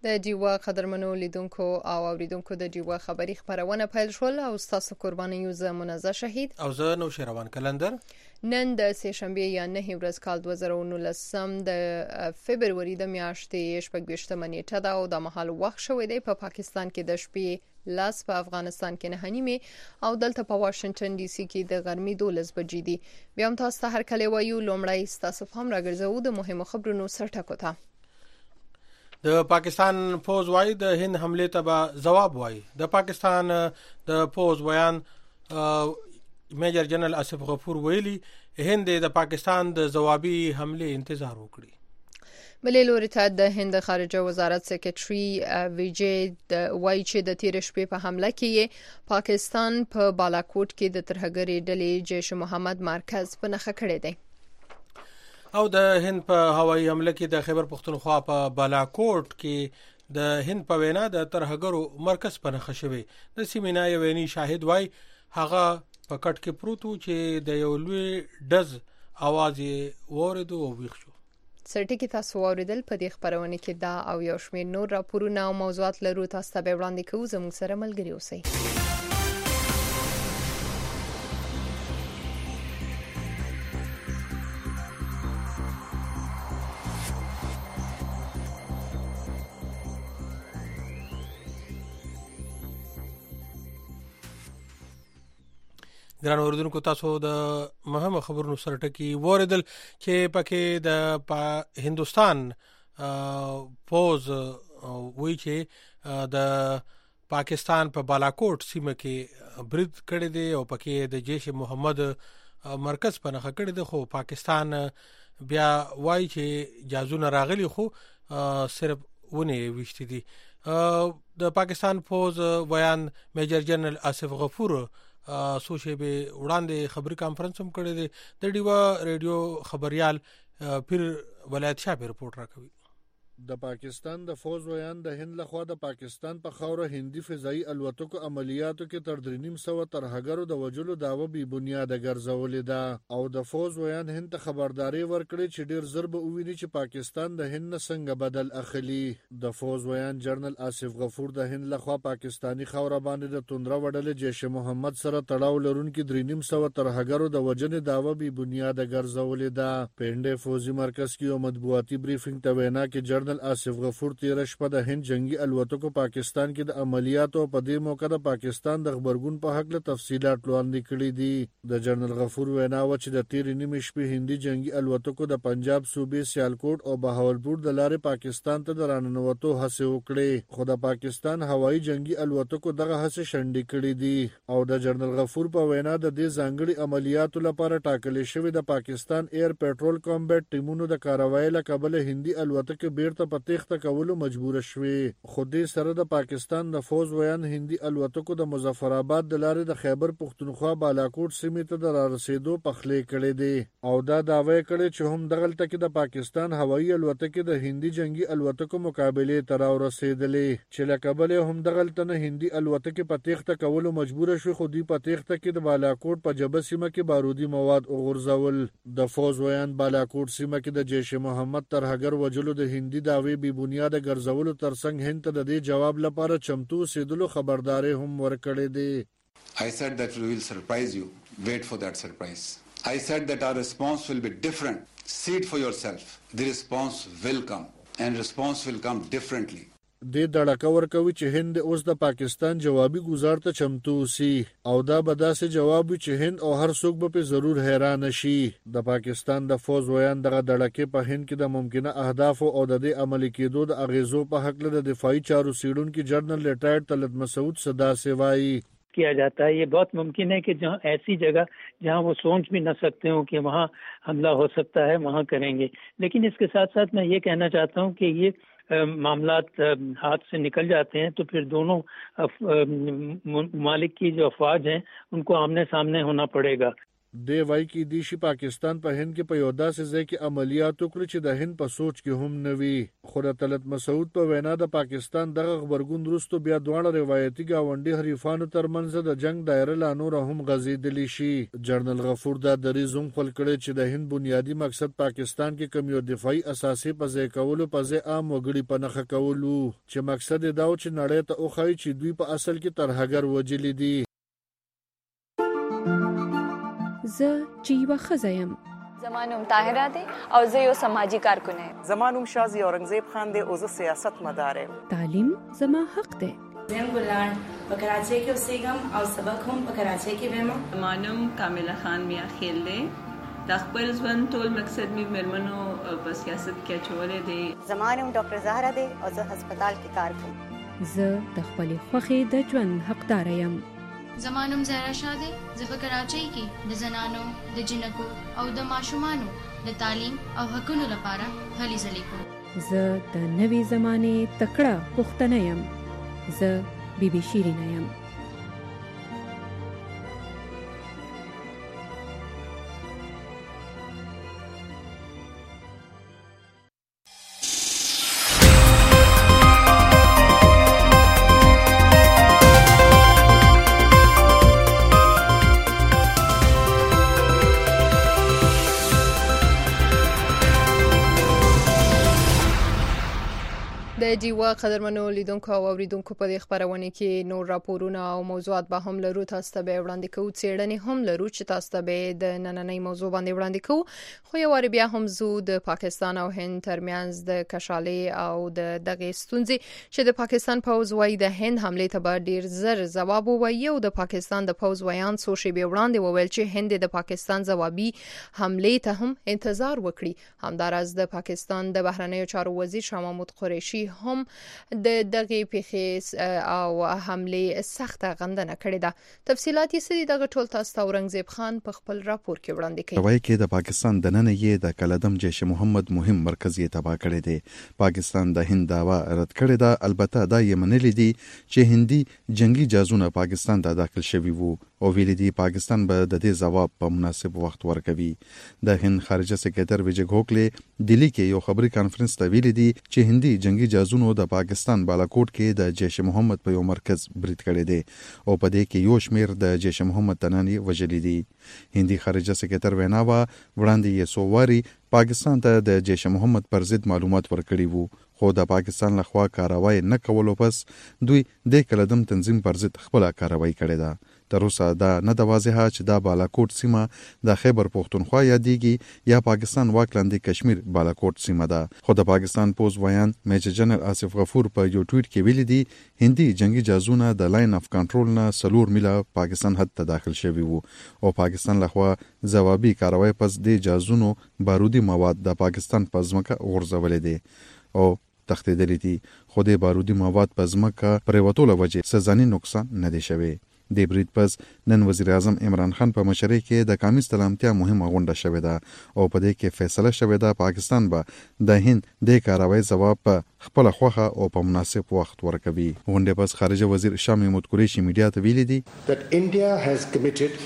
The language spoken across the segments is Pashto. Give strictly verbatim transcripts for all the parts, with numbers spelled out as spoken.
د ډیوا قدرمنو لیدونکو او اوریدونکو د ډیوا خبری خبرونه پیل شول او تاسو قرباني یو زه منزه شهید او زه نو شروان کلندر نن د سه شنبه یا نه ورځ کال دوه زره او نولسم د فبرवरी د میاشتې شپږ نیټه ده او د محل وخت شوې دی په پا پاکستان کې د شپې لاس په افغانستان کې نه نیمه او دلته په واشنگټن ډي سي کې د غرمې دولس بجې دي. بیا هم تاسو ته هر کله وایو لومړی تاسو هم راګرځو د مهمو خبرونو سرټکو ته. د پاکستان فوج وايي د هند حمله ته جواب وايي. د پاکستان د فوج بیان میجر جنرال آصف غفور ویلي هند د پاکستان د جوابي حمله انتظار وکړي. بلې لوري ته د هند خارجه وزارت سکرټري ویجی د وایي چې د تیر شپې په حمله کې پاکستان په بالاکوټ کې د ترهګرۍ ډلې جیش محمد مرکز په نخښه کړی دی. او د هند په هوایي حمله کې د خیبر پختونخوا په بالاکوټ کې د هند په وینا د ترهګرو مرکز په نخښه شوی. د سیمینار یویني شاهد وای هغه په کټ کې پروت و چې د یو لوی ډز आवाज وریدو او ویښ شو. سرټکی تاسو اوریدل په دې خبرونه کې دا او یو شمېر نور راپورونه او موضوعات لرو تاسو ته وړاندې کوو. زموږ سره ملګری اوسئ. ګران اوریدونکو تاسو د مهمه خبرونو سره ټکی وریدل چې پکې د هندستان فوج وایي چې د پاکستان په بالاکوټ سیمه کې برید کړی دی او پکې د جیش محمد مرکز په نخښه کړی دی. خو پاکستان بیا وایي چې جازونه راغلي خو صرف ونه وشتي دي. د پاکستان فوج بیان میجر جنرال آصف غفور سوشي به وړاندې خبري کانفرنس هم کړی دی. د ډیوا ریډیو خبريال پیر ولایت شاه په رپورټ راکوي. د پاکستان د فوج ویان د هند لخوا د پاکستان په خاوره هندي فضائي الوتکو عملیاتو کې تر درې نیم سوه ترهګرو د وجلو داوه بي بنیاده ګرځولې ده او د فوج ویان هند ته خبرداري ورکړي چې ډیر زر به وویني چې پاکستان د هند څنګه بدل اخلي. د فوج ویان جنرال آصف غفور د هند لخوا پاکستانی خاوره باندې د توندره وډلې جیش محمد سره تړاو لرونکي درې نیم سوه ترهګرو د وجنې داوه بي بنیاده ګرځولې ده. پنده فوجي مرکز کې یو مطبوعاتي بریفینګ ته وینا کې جنرال آصف غفور تیر شپه د هند جنگي الوتکو پاکستان کې د عملیاتو په دې موقع د پاکستان د خبرګون په حق له تفصيلات وړاندې کړي دي. د جنرال غفور وینا و چې د تیر نیمه شپې هندي جنگي الوتکو د پنجاب صوبې سیالکوټ او بهاولپور د لارې پاکستان ته د راننوتو هڅه وکړي خو د پاکستان هوایي جنگي الوتکو دغه هڅه شنډې کړې دي او د جنرال غفور په وینا د دې ځانګړي عملیاتو لپاره ټاکل شوی د پاکستان ایر پټرول کامبټ ټیمونو د کاروایی له کبل هندي الوتکو بیرته په تېښته کولو مجبور شوي. خو دې سره د پاکستان د فوج ویان هندي الوتکو د مظفر آباد د لارې د خیبر پختونخوا بالاکوټ سیمې ته د رارسېدو پخلې کړې دي او دا دعوی کړي چې هم دغلته کې د پاکستان هوایي الوتکې د هندي جنگي الوتکو مقابلې ته راورسېدلې چې له کبله هم دغلته نه هندي الوتکې په تېښته کولو مجبور شوي خو دوی په تېښته کې د بالاکوټ په جبه سیمه کې بارودي مواد وغورځول. د فوج ویان بالاکوټ سیمه کې د جیش محمد ترهګر وجلو د هندي داوی بي بنیاده ګرځولو ترڅنګ هند ته د دې جواب لپاره چمتو سیدلو خبرداري هم ورکړې دي. I said that we will surprise you. Wait for that surprise. I said that our response will be different. See it for yourself. The response will come and response will come differently. د دړکه ورکوي چې هند اوس د پاکستان جوابي گزار ته چمتو سي او دا به داسې جواب چې هند او هر څوک به په ضرور حیران شي. د پاکستان د فوج ویان دغه دړکه په هند کې د ممکنه اهداف او د دې عملي کېدو د اغیزو په حق له دفاعي چارو سیډونکو جنرال لیټایر طلعت مسعود صدا سیوای किया जाता है. ये बहुत मुमकिन है कि जहाँ ऐसी जगह जहाँ वो सोच भी न सकते हो कि वहाँ हमला हो सकता है वहाँ करेंगे. लेकिन इसके साथ साथ मैं ये कहना चाहता हूँ कि ये मामलात हाथ से निकल जाते हैं तो फिर दोनों ममालिक की जो अफवाज हैं उनको आमने सामने होना पड़ेगा. دی وای کې دی شي پاکستان په هند کې په یو داسې ځای کې عملیات وکړي چې د هند په سوچ کې هم نه وي. خو د طلعت مسعود په وینا د پاکستان دغه خبرګون وروسته بیا دواړه روایتي ګاونډي حریفانو ترمنځ د جنگ دایره لا نور هم غځېدلی شي. جنرال غفور دا دریځ هم خپل کړی چې د هند بنیادی مقصد پاکستان کې کوم یو دفاعي اساسي په ځای کولو په ځای عام وګړي په نخښه کولو چې مقصد دا و چې نړۍ ته وښایي چې دوی په اصل کې ترهګر وجلي دي. زه چې یوه ښځه یم. زما نوم طاهره دی او زه یو سماجي کارکن یم. زما نوم شازي اورنګزیب خان دی او زه سیاست مدار یم. تعلیم زما حق دی. زم ګلان په کراچۍ کې اوسېږم او سبق هم په کراچۍ کې وایم. زما نوم کامله خان میا خیل دی. د خپل ژوند ټول مقصد مې مېرمنو په سیاست کې اچولی دی. زما نوم ډاکټر زهره دی او زه هسپتال کې کار کوم. زه د خپلې خوښې د ژوند حقدار یم. زما نوم زهرا شاه دی. زه په کراچۍ کې د زنانو د جنکو او د ماشومانو د تعلیم او حقونو لپاره هلې ځلې کوم. زه د نوې زمانې تکړه پښتنه یم. زه بی بی شیرینه یم. د دیوا قدرمنو لیدونکو او اوریدونکو په دې خبرونه کې نور راپورونه او موضوعات به هم لرو. تاسو ته به وړاندې کوو، څېړنې هم لرو چې تاسو ته به د نننۍ موضوع باندې وړاندې کوو. خو یو وار بیا هم زو د پاکستان او هند ترمنځ د کشالې او د دغه ستونزې چې د پاکستان پوز وایي د هند حمله ته به ډیر زر جواب ووایي او د پاکستان د پوز ویان څو شی به وړاندې وویل چې هند د پاکستان جوابي حمله ته هم انتظار وکړي. همدارس د پاکستان د بهرنیو چارو وزیر شاه محمود قریشي هم د دغه پیښې او حمله سخته غندنه کړې ده. تفصيلات یې سړي دغه ټول تاسو ته اورنګزیب خان په خپل راپور کې وړاندې کړي. وايي کې د پاکستان د نن یې د کلدم جیش محمد مهم مرکز یې تباه کړی دی. پاکستان د هند داوا رد کړی دا. البته دا یې منلي دي چې هندي جنگي جاسوسونه پاکستان ته داخل شوي وو او ویلي دي پاکستان به د دې جواب په مناسب وخت ورکوي. د هند خارجه سکرټر ویجه ګوکلي دلی کې یو خبري کانفرنس ته ویلي دي چې هندي جنگي جاسوسونو د پاکستان بالاکوټ کې د جیش محمد په یو مرکز برید کړی دی او په دې کې یو شمیر د جیش محمد تنانی وژلي دي. هندي خارجه سکرټر ویناوا وړاندې یې سوواري پاکستان ته د جیش محمد پر ضد معلومات ورکړي وو خو د پاکستان لخوا کاروای نه کولو پس دوی د کلدم تنظیم پر ضد خپل کاروای کړې ده. تر اوسه دا نه د واضحه چې دا بالاکوټ سیمه د خیبر پختونخوا یادېږي یا پاکستان واک لاندې کشمیر بالاکوټ سیمه ده. خو د پاکستان پوز ویان میجر جنرال آصف غفور په یو ټویټ کې ویلي دي هندي جنگي جاسوسونه د لاین اف کنټرول نه سلور میله پاکستان حد ته داخل شوي وو او پاکستان لخوا جوابي کاروای پس د جاسوسونو بارودي مواد د پاکستان په ځمکه غورځولې دي او تختیدلې دي. خو د بارودي مواد په ځمکه پرېوتو له وجې څه ځاني نقصان نه دی شوی. د برید پس نن وزیر اعظم عمران خان په مشرۍ کې د قومي سلامتیا مهمه غونډه شوې ده او په دې کې فیصله شوې ده پاکستان به د هند د کاروای جواب په خپل خوخه او په مناسب وخت ورکوي. غونډه پس خارجه وزیر شاه محمود قریشي میډیا ته ویلي دي that India has committed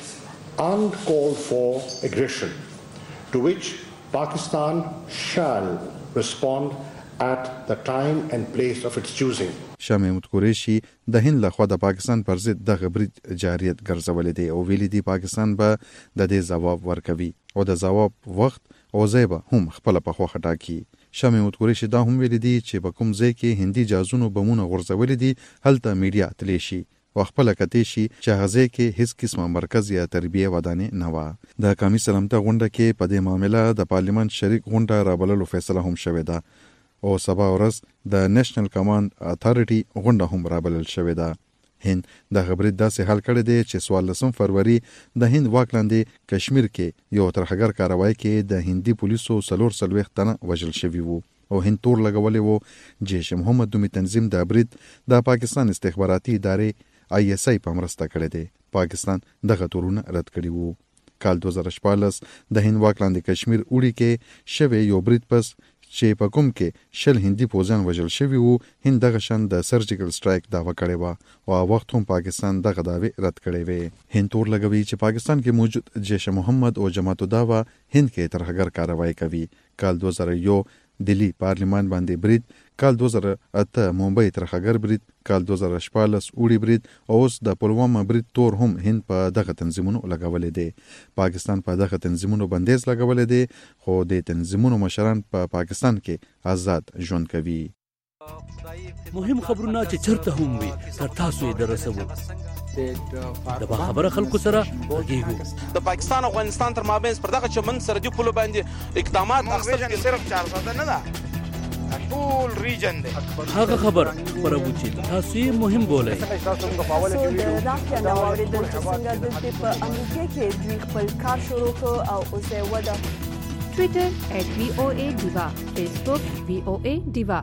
uncalled for aggression to which Pakistan shall respond at the time and place of its choosing. شاه محمود قریشي د هند لخوا د پاکستان پر ضد دغه برید جاریت ګرځولې دی او ویلي دی پاکستان به د دې جواب ورکوي او د جواب وخت او ځای به هم خپل په خوښه ټاکي. شاه محمود قریشي دا هم ویلي دی چې په کوم ځای کې هندي جاسوسونو بمونه غورځولې دي هلته میډیا تلی شي او خپل کتی شي چې هغه کې هیڅ قسمه مرکز یا تربیه ودانې نه و. د قومي سلامتیا غونډه کې په دې معاملې د پارلیمان شریک غونډه رابللو فیصله هم شوې ده او سبا ورځ د نېشنل کمانډ اتھارټي غونډه هم رابلل شوې ده. هند د خبرې داسې حل کړی دی چې څوارلسم فروری د هند واک لاندې کشمیر کې یو ترهګر کاروای کې د هندي پولیسو څلور څلوېښت تنه وژل شوي وو او هند تور لګولې وو. جیش محمد دومي تنظیم د برید د پاکستان استخباراتي ادارې آی ایس آی په مرسته کړی دی. پاکستان دغه تورونه رد کړي وو. کال دوه زره شپاړس د هند واک لاندې کشمیر اوړي کې شوی یو برید پس چې په کوم کې شل هندي پوځیان وژل شوي وو هند دغه شان د سرجیکل سټرایک دعوه کړې وه او وخت هم پاکستان دغه دعوې رد کړې وې. هند تور لګوي چې پاکستان کې موجود جیش محمد او جماعت الدعوه هند کې ترهګر کاروایی کوي. کال دو هزار یو دلی پارلیمان باندې برید، کال دو هزار اته ممبئی ترهګر برید، کال دو هزار شپاړس اوړي برید او اوس د پلوامه برید تور هم هند په دغه تنظیمونو لګولې دي. پاکستان په دغه تنظیمونو بندیز لګولې دي خو د تنظیمونو مشران په پا پاکستان کې آزاد ژوند کوي. مهم خبرونه چې چرته هم وي تر تاسو یې درسوو. د با خبره خلکو سره غږیږو. د پاکستان او افغانستان تر مابین پر دغه چمن سرحدي پولو باندې اقدامات اخیستل کېږي. صرف چار ساده نه ده، ټول ریجن دی. هغه خبر خبرو چې تاسو یې مهم بولئ. سو د رافیا نو اوریدل چې څنګه د په امریکا کې دوی خپل کار شروع کړ او اوس یې وده. ټویټر ایٹ وی او ای ډیوا، فیسبوک وی او ای ډیوا.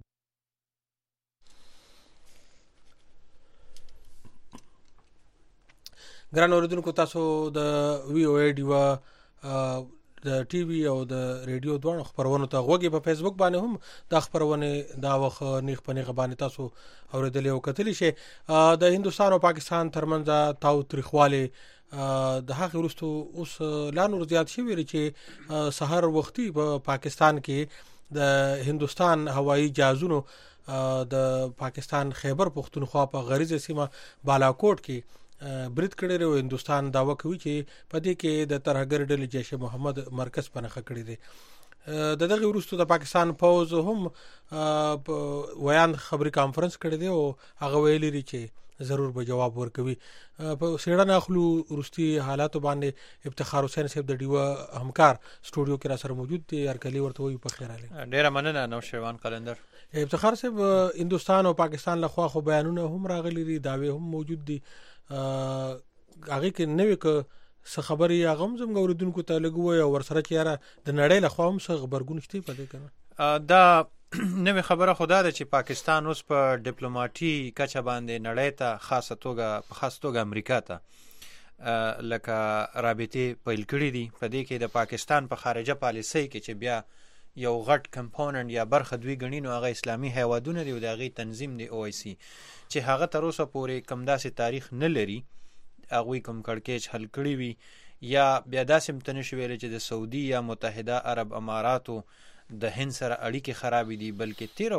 ګران اوریدونکو، تاسو د وی او ای ډیوا د ټي وي او د ریډیو دوه خبرونو ته غوږی. په فیسبوک باندې هم د خبرونه دا وخت نیخ په نیغه باندې تاسو اوریدلې او کتلی شي. د هندستان او پاکستان ترمنځ تاو تاریخواله د هغه وروسته اوس لا نور زیات شي ویل چې سحر وختي په پا پاکستان کې د هندستان هوایی جهازونو د پاکستان خیبر پختونخوا په غریزه سیمه بالاکوټ کې برید کړی و. هندستان داوا کوي چې په دې کې د ترهګر ډلې جیش محمد مرکز پنهخه کړی دی. د دغه وروسته د پاکستان پوز هم ویان خبري کانفرنس کړی دی او هغه ویلي دی چې ضرور به جواب ورکوي. په سیړه اخلو وروستي حالات باندې افتخار حسین صاحب د ډیوا همکار سټوډیو کې را سره موجود دی. ارکلی ورته وي په خیر علي. ډیره مننه نو شیوان قلندر. افتخار صاحب، هندستان او پاکستان له خوا خو بیانونه هم راغلي دي، داوی هم موجود دي. هغه کې نوې ک څه خبري هغه هم زموږ اوریدونکو ته لګوي او ورسره چې یاره د نړۍ له خوا هم څه خبرګون شته پدې کنه. دا نوې خبره خدا ده چې پاکستان اوس په ډیپلوماټي کچه باندې نړۍ ته خاصه توګه په خاص توګه امریکا ته لکه رابطې پیل کړې دي. په دې کې د پاکستان په خارجه پالیسۍ کې چې بیا یو غټ کمپوننت یا برخه دوی ګڼي نو هغه اسلامي هیوادونه دي او د هغې تنظیم دی او آی سی چې هغه تر اوسه پورې کم داسې تاریخ نه لري هغوی کوم کړکېچ حل کړي وي یا بیا داسې هم ته نشي ویلی چې د سعودي یا متحده عرب اماراتو د هند سره اړیکې خرابې دي، بلکې تېره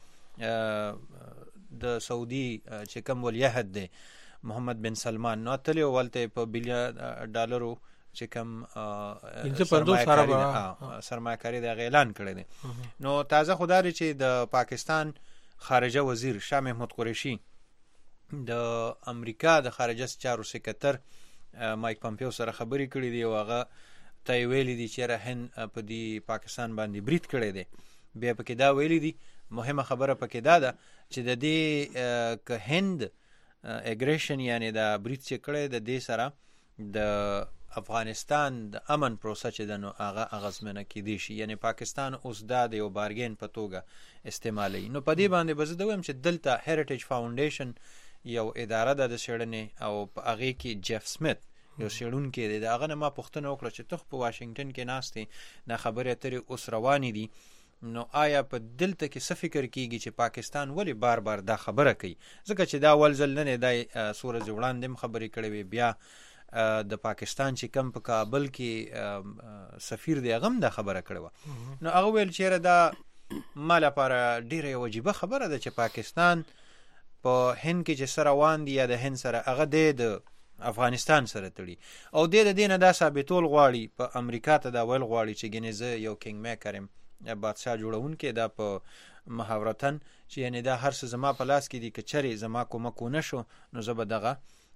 ورځ د سعودي چې کوم ولیعهد دی محمد بن سلمان نو تللی و هلته په بلیارد ډالرو چې کوم سرمایه‌کاري د هغه اعلان کړی دی. نو تازه خو دا دی چې د پاکستان خارجه وزیر شاه محمود قریشي د امریکا د خارجه چارو سکرټر مایک پامپیو سره خبرې کړې دي او هغه ته ویلي دي چې هند په دې پاکستان باندې برید کړی دی. بیا پکې دا ویلي دي مهمه خبره پکې دا ده چې د دې که هند اګریشن یعنی دا برید چې کړی د دې سره د افغانستان د امن پروسه چې د نو هغه اغزمنه کېدی شي، یعنی پاکستان اوس دا د یو بارګین په توګه استعمالوي. نو په دې باندې به زه دویم چې دلته هریټیج فاونډیشن یو اداره ده د څېړنې او په هغې کې جیف سمیت یو څېړونکی دی. د هغه نه ما پوښتنه وکړه چې ته په واشنګټن کې ناست یې، دا خبرې اترې اوس روانې دي، نو آیا په دلته کې څه فکر کېږي چې پاکستان ولې بار بار دا خبره کوي؟ ځکه چې دا اول ځل نه دی، دا څو ورځې وړاندې هم خبرې کړې وې. بیا د پاکستان چې کم په کابل کې سفیر دی هغه هم دا خبره کړې وه. نو هغه ویل چېرې دا ما لپاره ډېره یو عجیبه خبره ده چې پاکستان په هند کې چې څه روان دي یا د هند سره هغه دی د افغانستان سره تړي او دی د دې نه دا ثابتول غواړي په امریکا ته دا ویل غواړي چې ګینې زه یو کینګ میکر یم، بادشاه جوړونکی، دا په محاورتن چې یعنی دا هر څه زما په لاس کې دي، که چرې زما کومک ونه شو نو زه به دغه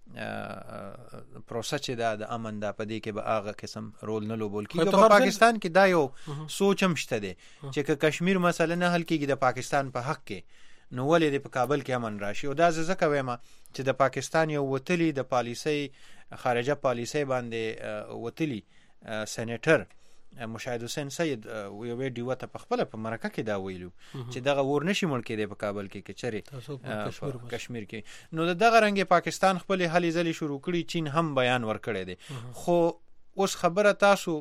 پروسه چې دا د امن دا په دې کې به هغه قسم رول نه لوبول کېږي. په پاکستان کې دا یو سوچ هم شته دی چې که کشمیر مسله نه حل کېږي د پاکستان په حق کې نو ولې د په کابل کې امن راشي. او دا زه ځکه وایم چې د پاکستان یو وتلی د پالیسۍ خارجه پالیسۍ باندې وتلی سېنیټر مشاهد حسین سید یوې ډیوه ته په خپله په مرکه کې دا ویلو چې دغه اور نشي مړ کېدی په کابل کې که چرې کشمیر کې. نو د دغه رنګې پاکستان خپلې هلې ځلې شروع کړي، چین هم بیان ورکړی دی. خو اوس خبره تاسو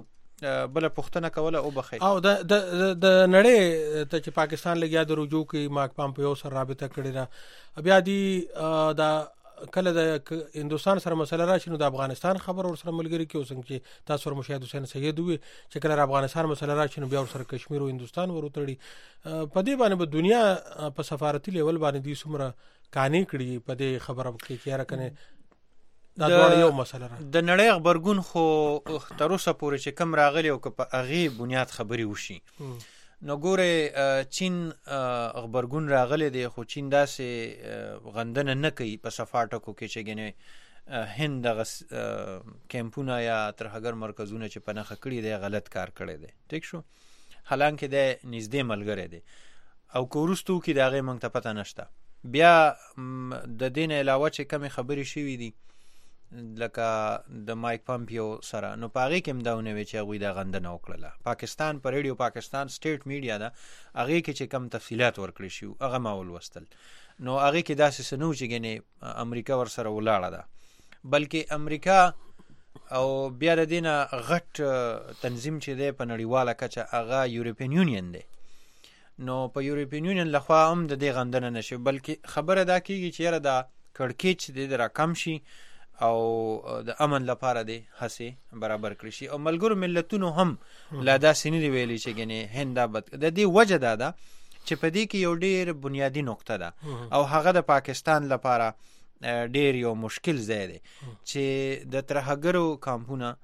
بل پښتنه کوله او بخي او د د د نړۍ ته چې پاکستان لګیا د رجوع کې مارک پامپیو سره رابطه کړې ده بیا دی د کله د هندستان سره مسله راشي نو د افغانستان خبر ور سره ملګری کې اوسنګ چې تاسو ور مشاهد حسین سید وي چې کله افغانستان مسله راشي نو بیا ور سره کشمیر او هندستان ورتړي په دې باندې په دنیا په سفارتي لیول باندې دي سمره کانی کړي په دې خبره کې چې را کنه دا ډول یو مسله را د نړۍ خبرګون خو تر اوسه پورې چې کم راغلی او په اغه بنیاد خبري وشي نو ګوره چین خبرګون راغلی دی خو چین داسې غندنه نه کوي په صفاټکو کې چې ګنې هند د کیمپونه یا ترهګر مرکزونه چې په نخښه کړي دی غلط کار کړی دی ټیک شو حالانکه د نږدې ملګری دی او کورستو کې دغه مونږ ته پته نشته بیا د دین علاوه چې کم خبري شوې دي لکه د مایک پامپیو سره نو پاغي کې مداونه وی چې غوی د غندنه وکړه پاکستان پر ریډیو پاکستان سټیټ میډیا دا هغه کې چې کم تفصيلات ورکړي شو هغه ماول وستل نو هغه کې داسې سنو چې ګنې امریکا ور سره ولاړه ده بلکې امریکا او بیا د دینه غټ تنظیم چې دی په نړیواله کچه هغه یورپین یونین دی نو په یورپین یونین لخوا هم د دې غندنه نشي بلکې خبره دا کیږي چې یاره دا کړکېچ د را کم شي او د امن لپاره دی هڅه برابر کړی شي او ملګرو ملتونو هم لا دا سنې ویلي چې ګنې هندابت د دې وجه دا ده چې په دې کې یو ډیر بنیادی نقطه ده او هغه د پاکستان لپاره ډیر یو مشکل ځای دی چې د ترهګرو کمپونه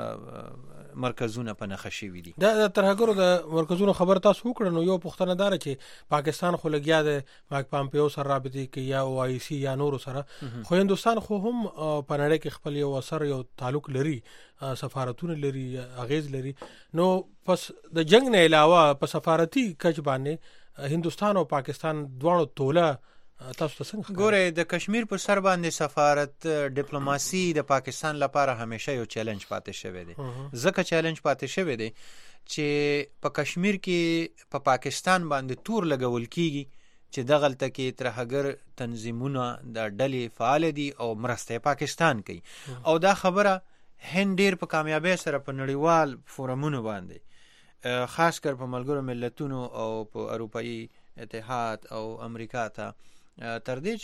مرکزونه په نخښي وي دي دا د ترهګرو د مرکزونو خبر تاسو وکړو نو یو پښتنه دار چې پاکستان خو لګیا د مارک پامپیو سره رابطه کې یا او آی سی یا نور سره خو هندستان خو هم په نړۍ کې خپل یو اثر یو تعلق لري سفارتونه لري اغیز لري نو پس د جنگ نه علاوه په سفارتي کچ باندې هندستان او پاکستان دواړو توله تاسو څنګه ګوره د کشمیر په سر باندې سفارت ډیپلوماسي د پاکستان لپاره همیشه یو چیلنج پاتې شوی دی ځکه چیلنج پاتې شوی دی چې په کشمیر کې په پاکستان باندې تور لګول کیږي چې دغلته کې ترهګر تنظیمونه د ډلې فعال دي او مرسته پاکستان کوي او دا خبره هند ډیر په کامیابی سره په نړیوال فورمونو باندې خاص کر په ملګرو ملتونو او په اروپאי اتحاد او امریکا ته تر دې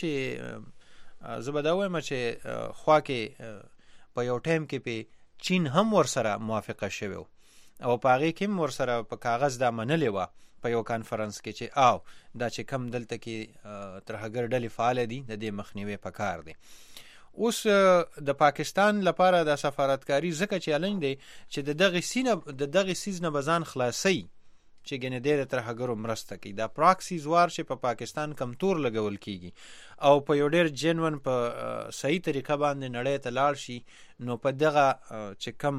چې زبداوي چې خوا کې په یو ټیم کې په چین هم ور سره موافقه شوه او په هغه کې ور سره په کاغذ دا منلې و په یو کانفرنس کې چې او دا چې کم دلته کې ترهګر ډلې فعال دي د دې مخنیوي پکار دي اوس د پاکستان لپاره د سفارتکاری ځکه چیلنج دی چې د دغه سینه د دغه سیزنه بزان خلاصي چې ګنې ډېر ترهګرو مرسته کوي دا پراکسیز وار چې په پاکستان کم تور لګول کیږي او په یو ډېر جنون په صحیح طریقه باندې نړۍ ته لاړ شي نو په دغه چې کم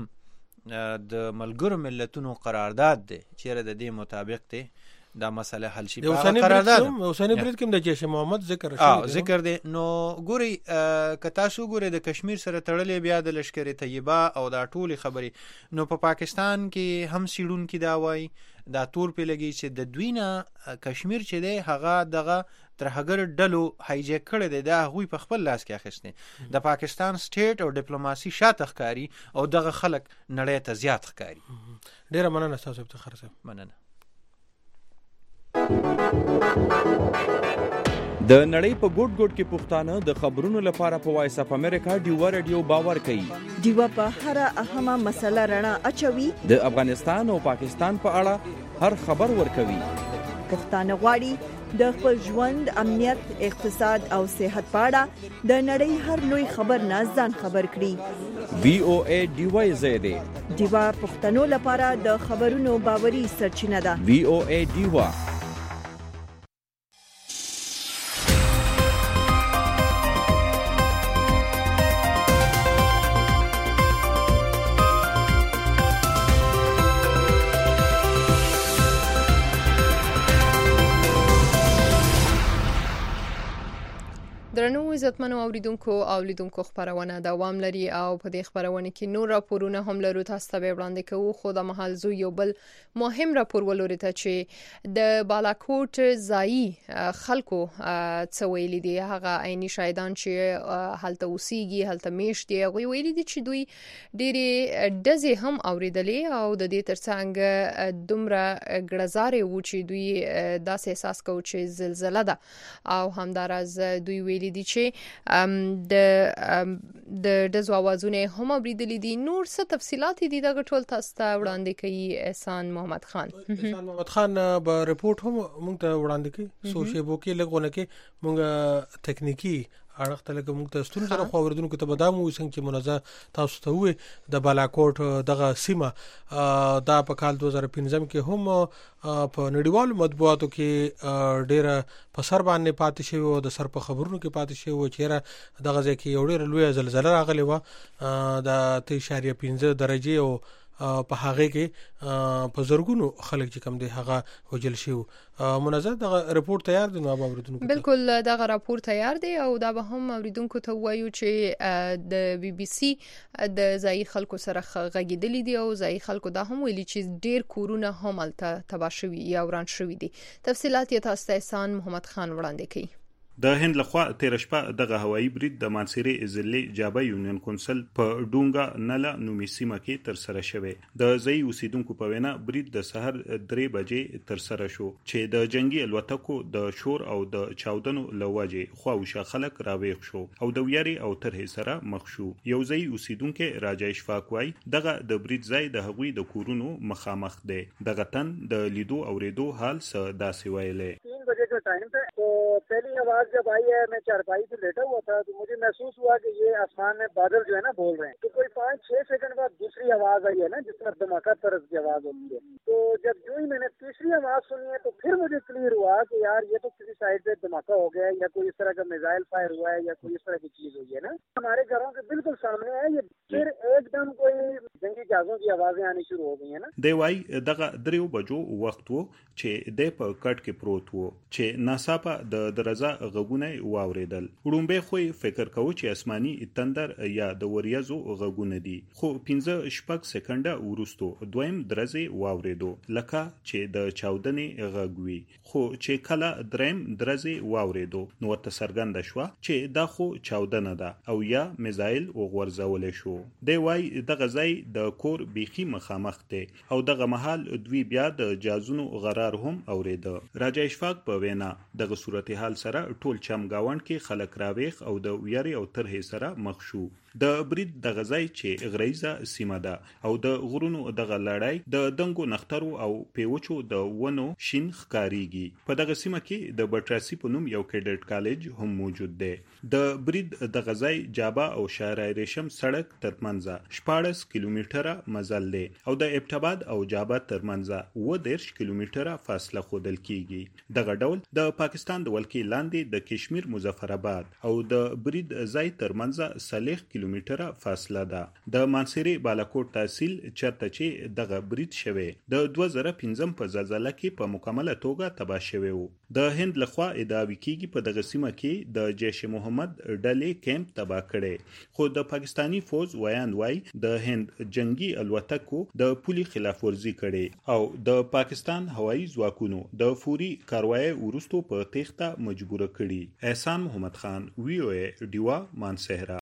د ملګرو ملتونو قرارداد دی چې د دې مطابق دی دا مسله حل شي په قرارداد اوسنی برید کوم د جیش محمد ذکر شوی دی ذکر دی نو ګوري کتا شو ګوري د کشمیر سره تړلې بیا د لشکر طیبه او دا ټولي خبري نو په پاکستان کې هم سیډون کې دا وای دا تور په لګي چې د دوینه کشمیر چې دی هغه دغه ترهګر ډلو هایجک کړی دی دا غوی په خپل لاس کې اخیسته د پاکستان سټیټ او ډیپلوماسي شاته ښکاری او دغه خلک نړۍ ته زیات ښکاری ډیره مننه تاسو ته خرڅه مننه د نړۍ په ګوټ ګوټ کې پښتانه د خبرونو لپاره په وایس اف امریکا ډیوا رادیو باور کوي ډیوا په هر اهمه مسله رڼا اچوي د افغانستان او پاکستان په اړه هر خبر ورکوي پښتانه غواړي د خپل ژوند امنیت اقتصاد او صحت په اړه د نړۍ هر لوی خبر نه ځان خبر کړي وی او ای ډیوا زیاده ډیوا پښتنو لپاره د خبرونو باوري سرچینه ده وی او ای ډیوا درنو عزتمنو اوریدونکو او لیدونکو خبرونه دوام لري او په دې خبرونه کې نور راپورونه هم لرو تاسو ته وړاندې کوو. خو د محل زو یو بل مهم راپور ولوري ته چې د بالاکوټ ځای خلکو څه ویلي دي، هغه عیني شاهدان چې هلته اوسېږي هلته میشت دي، هغه ویلي دي چې دوی ډېری دزې هم اوریدلې او د دې ترڅنګ دومره ګړزارې و چې دوی داسې احساس کوي چې زلزلہ ده او همدارز دوی ویلي دي چې د د دزو اوازونه هم اوریدلې دي. نور څه تفصيلات دي دا ټول تاسو ته وړاندې کوي احسان محمد خان. احسان محمد خان به رپورت هم موږ ته وړاندې کوي. سوشي بو کې لګونه کې موږ تکنیکی اړه ته لکه موږ ته ستون سره خو اوردونکو ته بدامو څنګه چې منظم تاسو ته وې د بالاکوټ دغه سیمه دا په کال دوه زره پنځم کې هم په نړیوالو مطبوعاتو کې ډیره په سر باندې پاتې شوی او د سر په خبرونو کې پاتې شوی چې دغه ځکه یو ډیره لوی زلزلہ راغلی و د ثلاثه اعشاریه پنځه درجه او په هغه کې په زرګونو خلک چې کم دي هغه وجل شو. منظر دغه رپورت تیار دی نو اب اوریدونکو بالکل دغه رپورت تیار دی او دا به هم اوریدونکو ته وایو چې د بي بي سي د ځای خلکو سره غږیدلې دي او ځای خلکو دا هم ویلي چې ډیر کورونه هم الته تباه شوي یا وران شوي دي. تفصيلات یې تاسو ته احسان محمد خان وړاندې کوي. د هند لخوا تیر شپه دغه هوایي برید د مانسيري ازلي جابا یونین کونسل په ډونګا نلا نومي سیمه کې تر سره شوه. د ځای اوسیدونکو په وینا برید د سحر درې بجې تر سره شو چې د جنگي الوتکو د شور او د چاودنو لواجه خواوشه خلک راويخ شو او د ویاري او ترې سره مخ شو. یو ځای اوسیدونکو راجا اشفاق وای دغه د برید ځای د هغوی د کورونو مخامخ دی. دغه تن د لیدو او ریدو حال س داسې ویلې तीन बजे का टाइम था तो पहली आवाज जब आई है मैं चारपाई पे लेटा हुआ था तो मुझे महसूस हुआ कि ये आसमान में बादल जो है ना बोल रहे हैं. तो कोई पाँच छह सेकंड बाद दूसरी आवाज आई है ना जिस तरह धमाका तरह की आवाज होती है. तो जब जो ही मैंने तीसरी आवाज सुनी है तो फिर मुझे क्लियर हुआ कि यार ये तो किसी साइड पे धमाका हो गया है या कोई इस तरह का मिसाइल फायर हुआ है या कोई इस तरह की चीज हुई है ना. हमारे घरों के बिल्कुल सामने है ये फिर एकदम कोई जंगी जहाजों की आवाजें आनी शुरू हो गई है ना. دیوای دغه دریو بجو وخت وو چې د په کټ کې پروت وو چې ناصاپه د درزه غغونه واوریدل. وړومبه خو فکر کوي چې آسماني تندر یا د وریازو غغونه دي خو پنځه شپږ سکند ورستو دویم درزه واوریدو لکه چې د چاودنې غغوي خو چې کله دریم درزه واوریدو نو ته سرګند شو چې دا خو چاودنه ده او یا میزایل وغورځول شو. دیوای دغه ځای د کور بيخي مخامخ ته او دغه محل دوی بیا د جازونو غرار هم اوریده. راجا اشفاق په وینا دغه صورتحال سره ټول چمګاوند کې خلک راويخ او د ویاري او ترې سره مخ شو. د برید د غزای چې غریزه سیمه ده او د غرونو دغه لړۍ د دنګو نخترو او پیوچو د ونو شین ښکاریږي. په دغه سیمه کې د بټراسي په نوم یو کیډټ کالج هم موجود دی. د برید د غزای جابا او شهرای ریشم سړک ترمنځ شپاړس کیلومتره مزل دی او د ابتاباد او جابا ترمنځ اووه دېرش کیلومتره فاصله ښودل کیږي. دغه ډول د پاکستان د ولکې لاندې د کشمیر مظفرآباد او د برید ځای ترمنځ صالح کیلومتره فاصله ده. د مانسيري بالاکوټ تحصیل چرته چې دغه برید شوه د دوه زره پنځم په زلزلہ کې په مکمله توګه تباه شوی وو. د هند لخوا ادعا کیږي په دغه سیمه کې د جیش محمد ډلې کیمپ تباه کړي خو د پاکستانی فوج ویان وای د هند جنگي الوتکو د پولي خلاف ورزي کړي او د پاکستان هوایي ځواکونو د فوري کاروایی ورستو په تخته مجبور کړي. احسان محمد خان وی او ای ډیوا مانسهرا.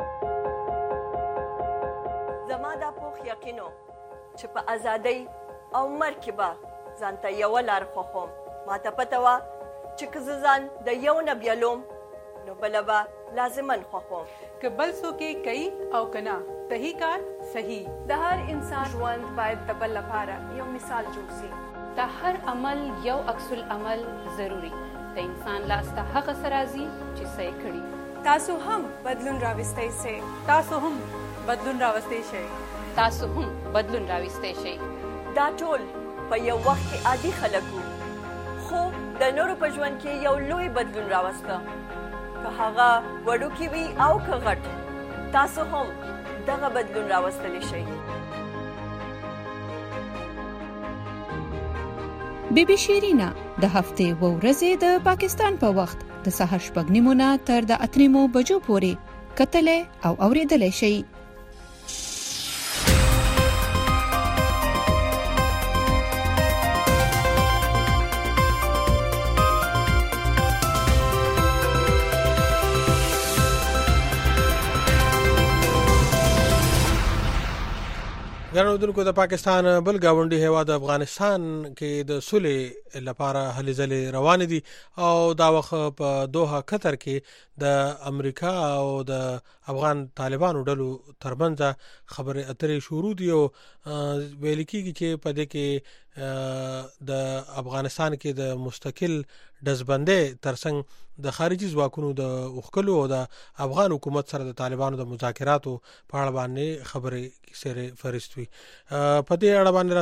زما دا پوخ یقینو چې په ازادۍ او مرکبه ځانته یو لار خوخم ماته پته وا چې که ځان د یو نه بیلوم نو بلبا لازمن خوخم که بل څوک کوي او کنا صحیح کار صحیح. د هر انسان ژوند باید د بل لپاره یو مثال جوړ شي. د هر عمل یو عکس العمل ضروری د انسان لاس ته هغه سرازي چې صحیح کړي. تاسو هم بدلون راوستئ سي. تاسو هم بدلون راوستئ شئ. تاسو هم بدلون راوستئ شئ. دا ټول په یو وخت کې عادي خلکو خو د نورو په ژوند کې یو لوی بدلون راوسته. که هغه وړوکی وي او که غټ تاسو هم دغه بدلون راوستلی شئ. بی بی شیرینا د هفتې و ورځې د پاکستان په وخت د سهار شپږ نیمو نه تر د اته نیمو بجو پورې کتلې او اوریدلې شي. ګرانو د پاکستان بل گاونډي هیواد افغانستان کې د صلح لپاره هلې ځلې روان دي او دا وخت په دوحه قطر کې د امریکا او د افغان طالبانو ډلو ترمنځ خبرې اترې شروع دي او ویل کېږي چې په دې کې د افغانستان کې د مستقل دزبندې ترڅنګ د خارجي ځواکونو د وکړو او د افغان حکومت سره د طالبانو د مذاکراتو په اړه باندې خبرې سره فرستوي. په دې اړه باندې را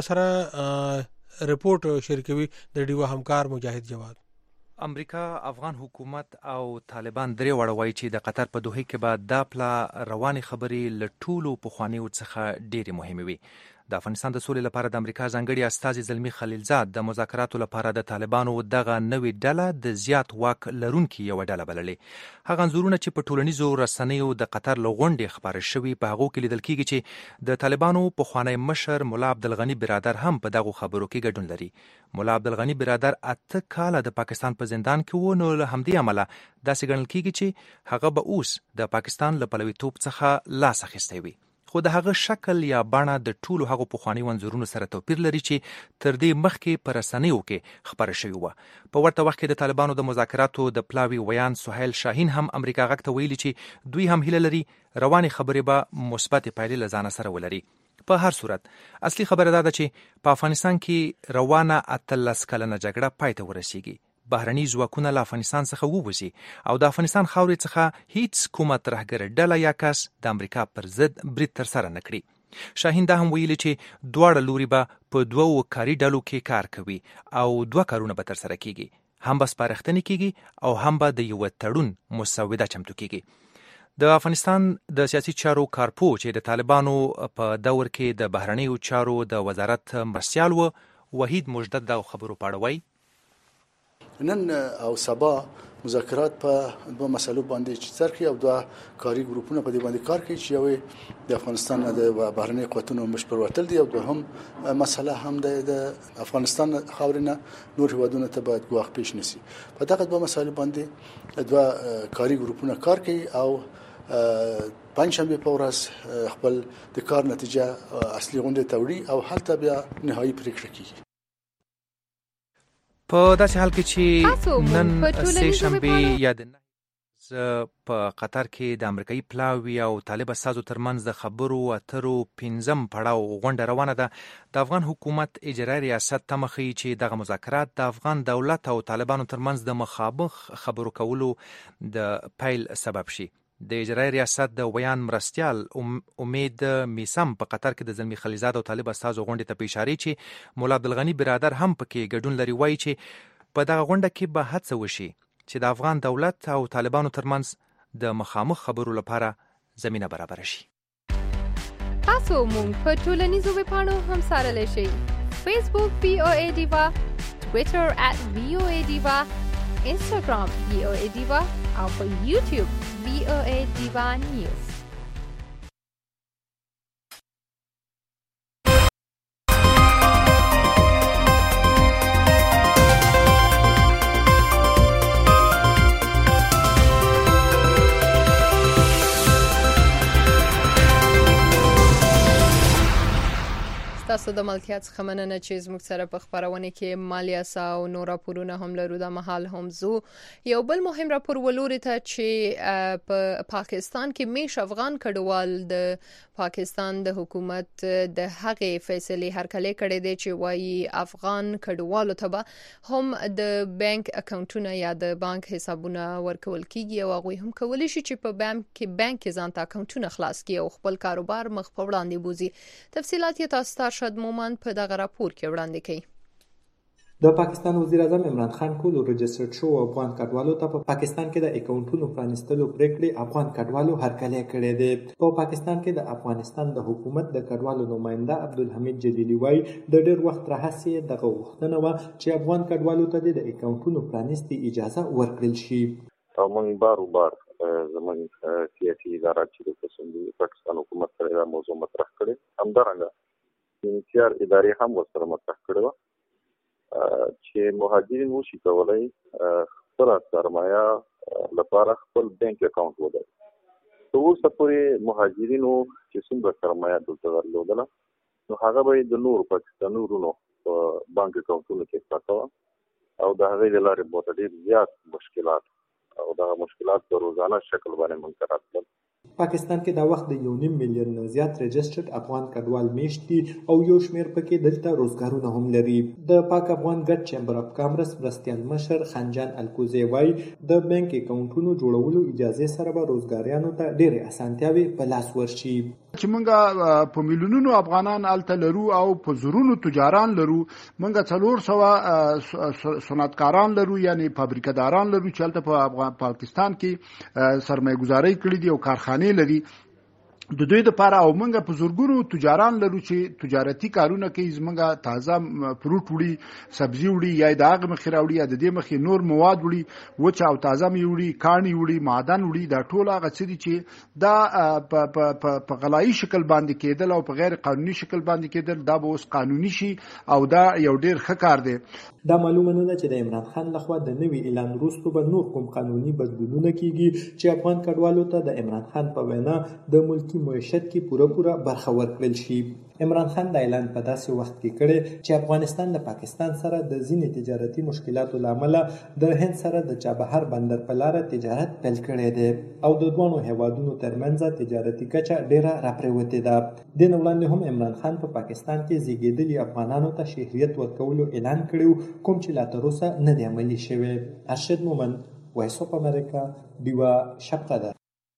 سره رپورت شریکوي د ډیو همکار مجاهد جواد. امریکا، افغان حکومت او طالبان درې واړه وایي چې د قطر په دوحه کې به دا پلا رواني خبرې له ټولو پخوانیو څخه ډېرې مهمې وي. د افغانستان د سولې لپاره د امریکا ځانګړي استازي زلمی خلیلزاد د مذاکراتو لپاره د طالبانو دغه نوې ډله د زیات واک لرونکي یو ډله بللې. هغه انځورونه چې په ټولنیزو رسنیو د قطر له غونډې خبره شوي په هغو کې لیدل کېږي چې د طالبانو پخوانی مشر ملا عبدالغني برادر هم په دغو خبرو کې ګډون لري. ملا عبدالغني برادر اته کاله د پاکستان په زندان کې و، نو له همدې امله داسې ګڼل کېږي چې هغه به اوس د پاکستان له پلویتوب څخه لاس اخیستی وي. خو د هغه شکل یا بڼه د ټولو هغو پخوانیو انځورونو سره توپیر لري چې تر دې مخکې په رسنیو کې خبره شوې وه. په ورته وخت کې د طالبانو د مذاکراتو د پلاوي ویان سهیل شاهین هم امریکا غږ ته ویلي چې دوی هم هیله لري روانې خبرې به مثبت پایلې له ځانه سره ولري. په هر صورت اصلي خبره دا ده چې په افغانستان کې روانه اتلس کلنه جګړه پای ته ورسیږي. بهرني ځواکونه له افغانستان څخه ووځي او د افغانستان خاورې څخه هیڅ کومه ترهګره ډله یا کس د امریکا پر ضد برید ترسره نه کړي. شاهین دا هم ویلي چې دواړه لوري به په دوو کاري ډلو کې کار کوي او دوه کارونه به ترسره کیږي، هم به سپارښتنې کیږي او هم به د یو تړون مسوده چمتو کیږي. د افغانستان د سیاسي چارو کارپو چې د طالبانو په دور کې د بهرنیو چارو د وزارت مرستیال و، وحید مجدد دا خبرو پاړوي. نن او سبا مذاکرات په دوه مسلو باندې چې سر کې او دوه کاري ګروپونه په دې باندې کار کوي چې یو د افغانستان د بهرنی قوتونو مشبر وتل دي او دوهم مسله هم د افغانستان خاورینه نور هیوادونو ته باید ګواښ پیش نشي. په دغه دوه مسلو باندې دوه کاري ګروپونه کار کوي او پنځشنبه په ورځ خپل د کار نتیجه اصلي غونډه ته وړي او هلته بیا نهایي پریکړه کوي. په داسې حال کې چې نن سه شنبه یا د په قطر کې د امریکایي پلاوي او طالب استازو ترمنځ د خبرو اترو پنځم پړاو غونډه روانه ده. د افغان حکومت اجرایي ریاست ته مخې چې دغه مذاکرات د افغان دولت او طالبانو ترمنځ د مخابخ خبرو کولو د پیل سبب شي. د اجرایي ریاست د ویان مرستیال امید میسم په قطر کې د زلمی خلیزاد او طالب استازو غونډې ته په اشاره چې مولا عبدالغني برادر هم پکې ګډون لري، وایي چې په دغه غونډه کې به هڅه وشي چې د افغان دولت او طالبانو ترمنځ د مخامخ خبرو لپاره زمینه برابر شي. تاسو مونږ په ټولنیزو ویبپاڼو هم سره شئ. فیسبوک وی او ای دیوا، ټویټر ات وی او ای دیوا، انستاګرام وی او ای دیوا او په یوټیوب وی او ای دیوا نیوز. تاسو د ملکیت څخه مننه چې زموږ سره په خبرونه کې مالیه او نور راپورونه هم لرو. د محل هم زو یو بل مهم راپور ولوري ته چې په پاکستان کې میش افغان کډوال د پاکستان د حکومت د هغې فیصلې هرکلی کړی دی چې وایي افغان کډوالو ته به هم د بانک اکاونټونه یا د بانک حسابونه ورکول کیږي او هغوی هم کولی شي چې په بانک کې بانک کې ځان ته اکاونټونه خلاص کړي او خپل کاروبار مخ په وړاندې بوزي. تفصیلات یې تاسو ته شد مومند په دغه راپور کې وړاندې کړي. د پاکستان وزیر اعظم عمران خان ټولو رجسټرډ شو افغان کډوالو ته په پاکستان کې د اکاونټونو پرانیستلو پریکړې افغان کډوالو هرکلی کړی دی. په پاکستان کې د افغانستان د حکومت د کډوالو نماینده عبدالحمید جلیلی وایي د ډېر وخت راهیسې دغه غوښتنه وه چې افغان کډوالو ته د اکاونټونو پرانیستي اجازه ورکړل شي. او موږ بار بار زموږ سیاسي ادارات چې د قسم پاکستان حکومت سره دا موضوع مطرح کړې، همدارنګه انتیار ادارې هم ورسره مطرح کړې وه چې مهاجرین وشي کولی خپله سرمایه لپاره خپل بینک اکاونټ ولري. تر اوسه پورې مهاجرینو چې څومره سرمایه دلته درلودله نو هغه به یې د نورو پاکستاني وروڼو په بانک اکاونټونو کې پراته وه او د هغې له لارې به ورته ډېر زیات مشکلات او دغه مشکلات په روزانه شکل باندې موږ ته راتلل. پاکستان کې دا وخت د یو نیم میلیون نه زیات رجسټرډ افغان کډوال میشت دي او یو شمېر پکې دلته روزګارونه هم لري. د پاک افغان ګډ چیمبر اف کامرس مرستیال مشر خنجان الکوزی وایي د بانک اکاونټونو جوړولو اجازه سره به روزګاریانو ته ډېرې اسانتیاوې په لاس ورشي. چې موږ په میلیونونو افغانان الته لرو او په زرونو تجاران لرو، موږ څلور سوه صنعتکاران لرو یعنی فابریکه‌داران لرو چې الته په پاکستان کې سرمایه گذاري کړې دي او کارخانې لري د دوی لپاره. او موږ په زورګونو تجاران لرو چې تجارتي کارونه کوي، زموږ تازه فروټ وړي، سبزي وړي، یا د هغه مخې راوړي یا د دې مخې نور مواد وړي، وچ او تازه مې وړي، کاڼي وړي، معدن وړي. دا ټول هغه څه دي چې دا په غلایي شکل باندې کېدل او په غیر قانوني شکل باندې کېدل، دا به اوس قانوني شي او دا یو ډېر ښه کار دی. دا معلومه نه ده چې د عمران خان لخوا د نوي اعلان وروسته به نور کوم قانوني بدلونونه کیږي چې افغان کډوالو ته د عمران خان په وینا د ملکی معیشت کې پوره پوره برخه ورکړل شي. عمران خان د اعلان په داسې وخت کې کړی چې افغانستان د پاکستان سره د ځینې تجارتي مشکلاتو له امله د هند سره د چابهار بندر په لاره تجارت پیل کړی دی او د دواړو هیوادونو ترمنځ تجارتي کچه ډیره راپریوتې ده. د نن وړاندې هم عمران خان په پاکستان کې زیږیدلي افغانانو ته شهریت ورکولو اعلان کړی کوم چې لا تر اوسه نه دی عملي شوی. ارشد مومن، وایس اف امریکا، ډیوا شبقدر.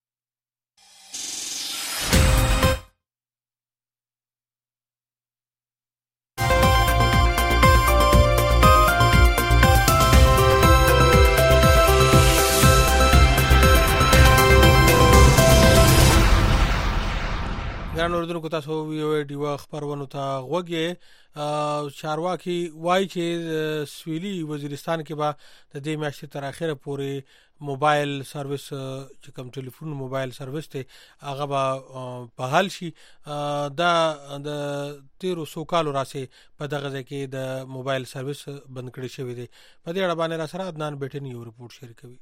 ګران اوریدونکو، تاسو ویو ډیوا خبرونه ته غوږی. چارواکي وایي چې سویلي وزیرستان کې به د دې میاشتې تر اخره پورې موبایل سرویس چې کوم ټلیفون موبایل سرویس ته هغه به بحال شي. دا د تیرو سو کالو راسې په دغه ځای کې د موبایل سرویس بند کړی شوی دی. په دې اړه باندې را سره عدنان بیٹنی یو رپورټ شریکوي.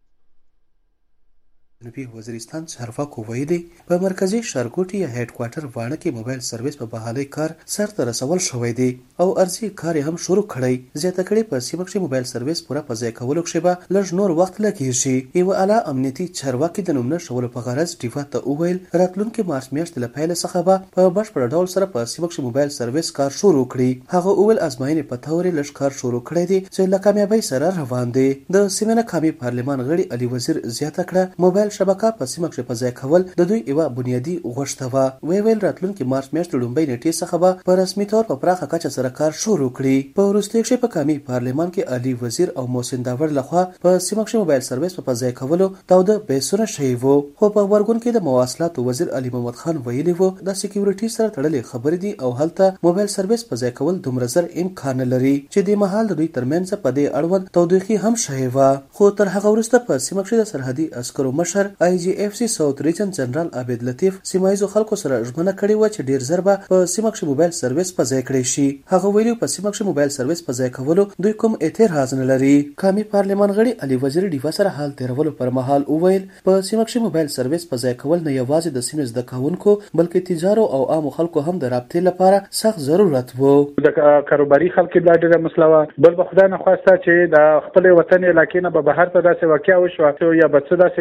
جنوبي وزیرستان چارواکو ویلي په مرکزی ښارګوټي یا هډ کوارټر واڼه کې موبایل سرویس په بحالۍ کار سرته رسول شوی دی او ارزي کار هم شروع کړی. زیاته کړي په سیمه کې موبایل سرویس پوره په ځای کولو کې به لږ نور وخت لګیږي. یو اعلی امنیتي چارواکي د نوم نشولو په غرض ډیوا ته وویل راتلونکي مارچ میاشتې له پیل څخه به په بشپړ ډول سره په سیمه کې موبایل سرویس کار شروع کړي. هغه وویل ازمایښت په تور لږ کار شروع کړی دی چې له کامیابی سره روان دی. د سیمه قومي پارلمان غړي علي وزیر زیاته کړه موبایل شبکه په سیمه کې په ځای کول د دوی یو بنیادی غوښتنه و. وی ویل راتلونکي مارچ میاشتې لومړۍ نیټې څخه به په رسمي تور په پراخه کچه سره کار شروع کړي. په وروستي کې په قومي پارلمان کې علي وزیر او محسن داور لخوا په سیمه کې موبایل سرویس په ځای کولو تاوده بحثونه شوي وو. خو په ورګون کې د مواصلاتو وزیر علي محمد خان ویلي وو د سکیورټي سره تړلې خبرې دي او هلته موبایل سرویس په ځای کول دومره زر امکان لري چې د مهال د دوی ترمنځ په دې اړوند تودوخي هم شوي و. خو تر هغه وروسته په سیمه کې د سرحدي عسکرو مشر آی جی اف سی ساوث ریجن جنرال عبید لطیف سیمایزو خلکو سره ژمنه کړې و چې ډیر زر به په سیمه کې موبایل سرویس په ځای کړی شي. هغه ویلي په سیمه کې موبایل سرویس په ځای کولو دوی کوم اعتراض نه لري. قومي پارلمان غړي علي وزیر ډیوا سره حال تیرولو پر مهال وویل په سیمه کې موبایل سرویس په ځای کول نه یوازې د سیمې زده کوونکو بلکې تجارو او عام خلکو هم د رابطې لپاره سخت ضرورت وو. د کاروباري خلکو د ډیره مسله و بل په خدای نه خواسته چې د خپل وطن علاقې نه به بهر ته داسې واقعیا وشو یا به څه داسې بل حد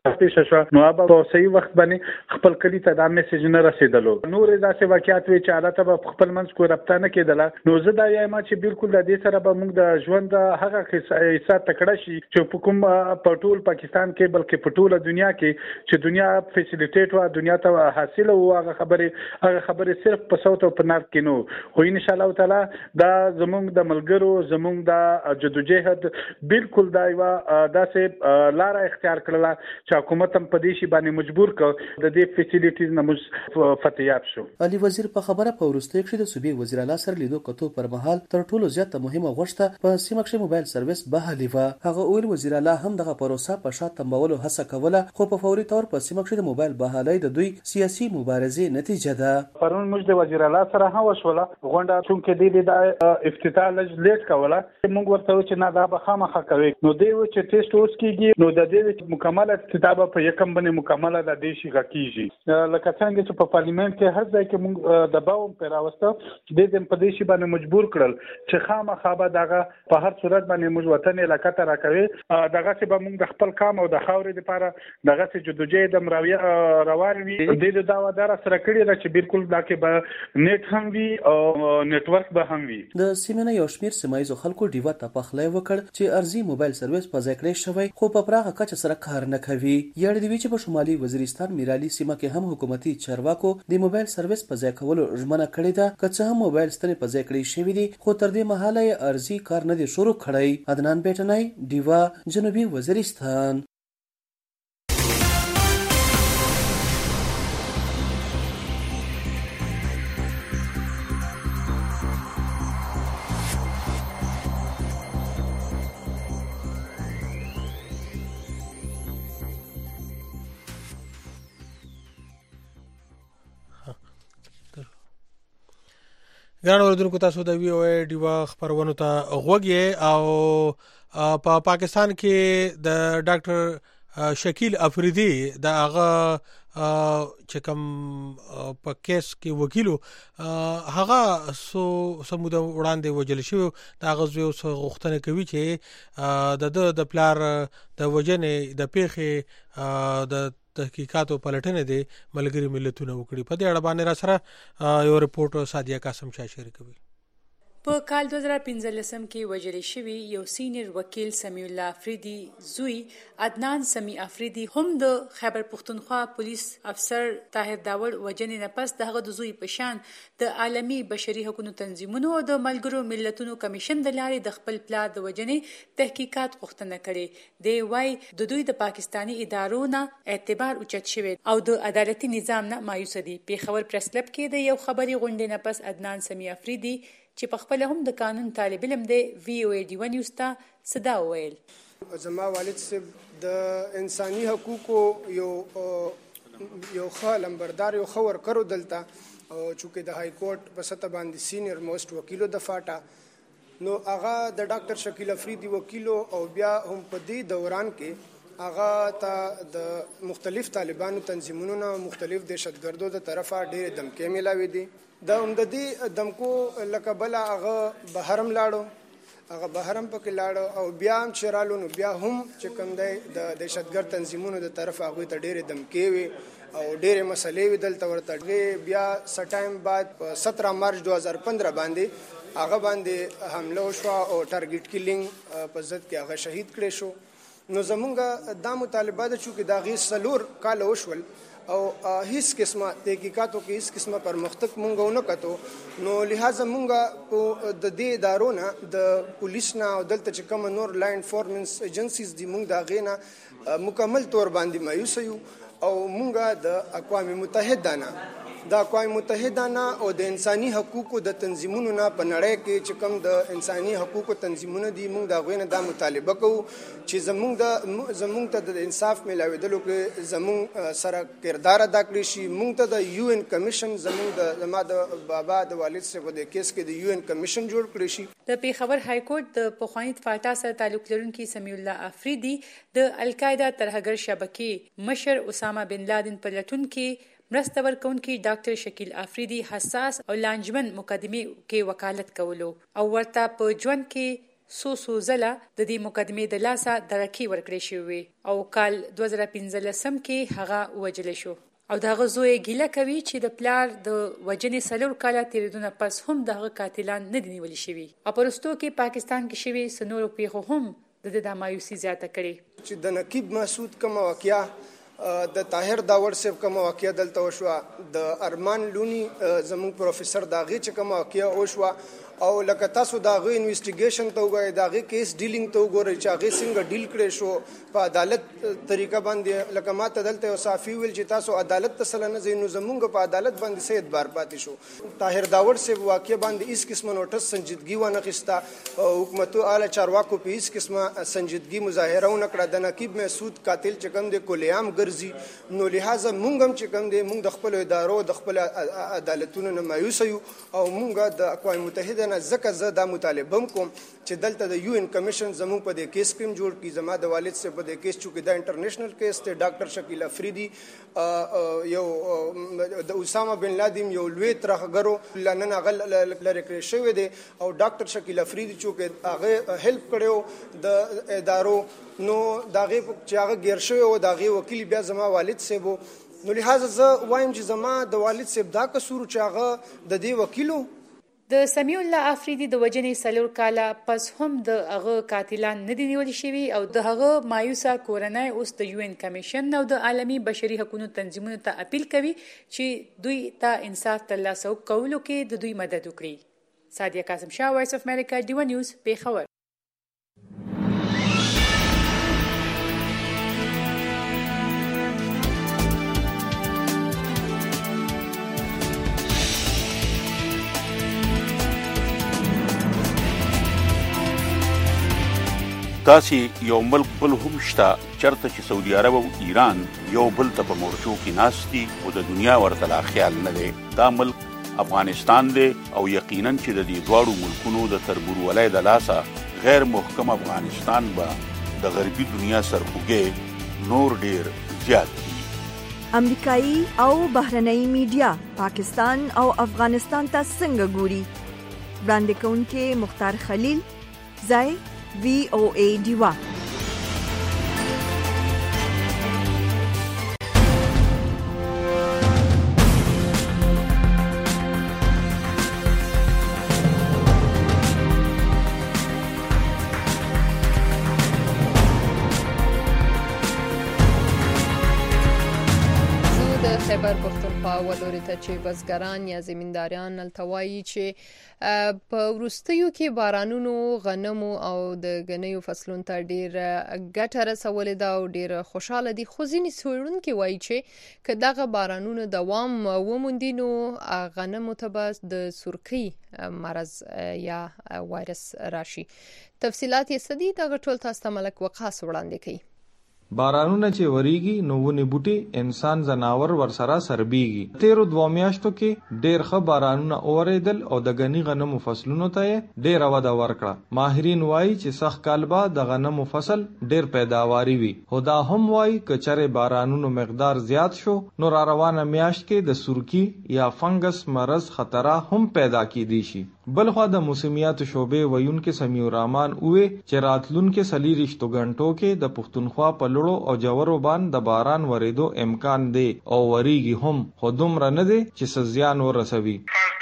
پیښ شو نو هغه په صحیح وخت باندې خپل کلی ته دا میسج نه رسیدلو. نور داسې واقعیات وی چې حالت به خپل منځ کو رابطه نه کېدله. نو زه دا وایم چې بالکل د دې سره به موږ د ژوند هغه حصہ تکړه شي چې په کوم په ټول پاکستان کې بلکې په ټوله دنیا کې چې دنیا فیسیلیټیټ وا دنیا ته حاصله و هغه خبره هغه خبره صرف په صوت او په نار کې نو خو ان شاء الله تعالی دا زموږ د ملګرو زموږ د جدوجہد بالکل دا یو داسې لار اختیار کړله چې حکومت هم په دې شی باندې مجبور کړ د دې فیسیلیټیز نه موږ فتیاب شو. علي وزیر په خبره په ورستۍ کې د صوبې وزیر اعلی سره لیدو کتو پر مهال تر ټولو زیاته مهمه غوښته په سیمه کې موبایل سرویس بحالي و. هغه ویل وزیر اعلی هم دغه پروسه په شاته تمولو هڅه کوله خو په فوري تور په سیمه کې د موبایل بحالي د دوی سیاسي مبارزې نتیجه ده. پرون موږ د وزیر اعلی سره هم وشوله غونډه چونکې د د افتتاح لږ لیټ کوله موږ ورته چې نه دا به خامخا کوي نو دی و چې ټیسټ اوس کیږي نو د دې مکمل افتتاح په یکم باندې مکمله د دې شي غکیږي لکه څنګه چې په پارلیمنت کې هر ځای کې موږ د باوم پیراوسته چې د دې په دې شي باندې مجبور کړل چې خامخا به دغه په هر صورت باندې موږ وطن علاقه ته راکوي دغه چې به موږ د خپل کام او د خاورې لپاره دغه چې جدوجہد مراویه روان وي د دې داوا دار سره کړی را چې بالکل دا کې به نیټ هم وي او نتورک به هم وي. د سیمه یو شمیر سیمایي خلکو دیوا ته پخلای وکړ چې ارزي موبایل سرویس په ځای کړی شوی خو په پراخه کچه سره کار نه کوي. یاد دی چې په شمالي وزیرستان میرالي سیمه کې هم حکومتي چارواکو د موبایل سرویس په ځای کولو ژمنه کړې ده که څه هم موبایل ستنې په ځای کړی شوی دي خو تر دې مهاله ارزي کار نه دی شروع کړی. عدنان بیٹنای دیوا جنوبي وزیرستان. ګران اوریدونکو تاسو د وی او ای ډیوا خبرونه ته غوږی او په پا پاکستان کې د ډاکټر شکیل افریدی د هغه چې کوم په کیس کې وکیلو هغه سو سموده وړاندې وجل شو د هغه زو غوښتنه کوي چې د د پلار د وجنې د پیخي د تحقیقاتو پلټنې دي ملګری ملتونه وکړي. په دې اړه باندې را سره یو رپورټ سادیه قاسم شاه شریکوي. په کال دوه زره پنځلسم کې وژل شوی یو سینیر وکیل سمیع الله افریدي زوی عدنان سمیع افریدي هم د خیبر پختونخوا پولیس افسر طاهر داوړ وجنې نه پس دغه د زوی په شان د عالمي بشري حقوقو تنظیمونو او د ملګرو ملتونو کمیشن د لارې د خپل پلار د وجنې تحقیقات غوښتنه کړې. دی وايي د دوی د پاکستانی ادارو نه اعتبار اوچت شوی او د عدالتي نظام نه مایوس دي. پیښور پریس کلب کې د یو خبري غونډې نه پس عدنان سمیع افریدي چې په خپل هم د قانون طالب علم دی وی او ای ډیوا نیوز ته صدا ویل. زما والد صاحب د انساني حقوقو یو یو ښه لمبردار یو ښه ورکرو دلته او چونکې د های کورټ په سطح باندې سینیر موسټ وکیلو د فاټا نو هغه د ډاکټر شکیل افریدي وکیلو او بیا هم په دې دوران کې هغه ته د مختلف طالبانو تنظیمونو نه مختلف دهشتګردو د طرفه ډېر دمکې ملاوي دي. د عمددي دمکو لکه بل هغه بهرم لاړو هغه بهرم پکې لاړو او بیا هم چرالو نو بیا هم چې کوم دی د دهشتګرد تنظیمونو د طرف هغه ته ډېرې دمکې وي او ډېرې مسلې وي دلته ورته بیا سټایم بعد په سترہ مارچ دوه هزار پندرہ باندې هغه باندې حمله وشوه او ټارګټ کیلینګ په ضد کې هغه شهید کړی شو. نو زمونږ دا مطالبه ده چې دا غي سلور کال وشول او هیڅ قسمه تحقیقاتو کې هیڅ قسمه پرمختګ مونږ ونه کتو نو لہذا مونږ په د دې ادارونه د پولیس نه او دلته چې کوم نور لا انفورمنس ایجنسیز دي مونږ دا غینه مکمل تور باندې مایوس یو او مونږ د اقوام متحده نه د اقوام متحده نه او د انساني حقوقو د تنظیمونو نه په نړۍ کې چې کوم د انساني حقوقو تنظیمونه دي مونږ دا غوینه دا مطالبه کوو چې زمونږ د زمونږ ته د انصاف ملاویدلو کې زمونږ سره کردار ادا کړی شي. مونږ ته د یو ان کمیشن زمونږ د زما د بابا د والد سره د کیس کې د یو ان کمیشن جوړ کړی شي. د پیښور های کورټ د پخوانی فاټا سره تعلق لرونکي سمیع الله افریدي د القاعده ترهګر شبکې مشر اسامه بن لادن په لټون کې مرسته ورکونکي ډاکټر شکیل افریدي حساس او لانجمن مقدمه کې وکالت کولو او ورته په ژوند کې سو سو زله د دې مقدمې د لاسه درکې ورکړې شوې او کال دوه زره پنځلسم کې هغه وجل شو او دغه زوی ګیله کوي چې د پلار د وجنې سلور کاله تیریدونه پس هم دغه قاتلان نه دي نیول شوي او پرستو کې پاکستان کې شوي سنورو پیښو هم د د مایوسي زیاته کړي چې د نقیب مسعود کوم واقعیا د طاهر داور صاحب کوم واقعیا دلته وشو د ارمان لونی زموږ پروفیسور داغي چې کوم واقعیا وشو او لکه تاسو داغه انویسټیګیشن ته وګورئ داغه کیس ډیلینګ ته وګورئ چې هغه څنګه ډیل کړي شو په عدالت طریقه باندې لکه ماته دلته یو صافي ویل چې تاسو عدالت ته سره نه زینو زمونږ په عدالت باندې سید بار پاتې شو طاهر داور صاحب واقع باندې اس قسمه نوټس سنجیدګي ونه خستا حکومت اعلی چارواکو په اس قسمه سنجیدګي مظاهره ونه کړه د نقیب مسعود قاتل چې کوم د کولیام ګرځي نو لہذا مونږ هم چې کوم د مونږ د خپل ادارو د خپل عدالتونو نه مایوس یو او مونږ د اقوام متحده نه زکه زه دا مطالبه کوم چې دلته د یو ان کمیشن زموږ په دې کیس کې جوړ کی زما د والد سره په دې کیس چې دا انټرنیشنل کیس ته ډاکټر شکیل افریدي یو د اسامه بن لادن یو لوی ترخګرو لنن غل لری کړی شوی دی او ډاکټر شکیل افریدي چې هغه هیلپ کړو د ادارو نو داغه چې هغه غیر شوی او داغه وکیل بیا زما والد سره نو لہذا زه وایم چې زما د والد سره دا قصور چې هغه د دې وکیلو د سمیع الله افریدي د وجنې سلور کاله پس هم د هغه قاتلان نه دي نیول شوي او د هغه مایوسه کورنۍ اوس د یو ان کمیشن او د عالمي بشري حقوقو تنظیمونو ته اپیل کوي چې دوی ته انصاف ترلاسه کولو کې د دوی مدد وکړي. سادیه قاسم شاه، وایس اف امریکا، ډیو نیوز، پیښور. داسې یو ملک بل هم شته چرته چې سعودي عرب او ایران یو بل ته په مورچو کې ناست دي او د دنیا ورته لا خیال نه دی. دا ملک افغانستان دی او یقینا چې د دې دواړو ملکونو د تربورولۍ د لاسه غیر محکم افغانستان به د غربي دنیا سرخوږی نور ډیر زیات دي. امریکایي او بهرنۍ میډیا پاکستان او افغانستان ته څنګه ګوري؟ وړاندې کوونکې مختار خلیل، ځای وی او ای ډیوا. خیبر پختونخوا ولوري ته چې بزګران یا زمینداران التوایي چې په وروستیو کې بارانونو غنمو او د غنیو فصلونو ته ډیر ګټه رسولې ده او ډیر خوشاله دي، خو ځینې څېړونکي وایي چې که دغه بارانونو دوام وموندي نو غنمو ته به د سورکي مرض یا وایرس راشي. تفصیلات یې څه دي؟ دغه ټول تاسو ته ملک وقاص وړاندې کوي. بارانونه چې وریږي نو ونې بوټي انسان زناور ورسره سربيږي. تیرو دوه میاشتو کې ډېر ښه بارانونه اوریدل او د غنی غنمو فصلونو ته ډېر وده ورکړه. ماهرین وایي چې سخت کال بعد د غنمو فصل ډېر پیداواري وي. خدا هم وایي چې چره بارانونو مقدار زیات شو نو را روانه میاشت کې د سورکی یا فنګس مرض خطر هم پیدا کیدی شي. بلخوا د موسمیات شعبې ویونکو سمیع الرحمن وې چې راتلونکو سلیریشتو غنټو کې د پښتونخوا په لړو او جوړو باندې د باران وریدو امکان دی او وریږي هم، خو دومره نه دی چې سزيان ورسوي.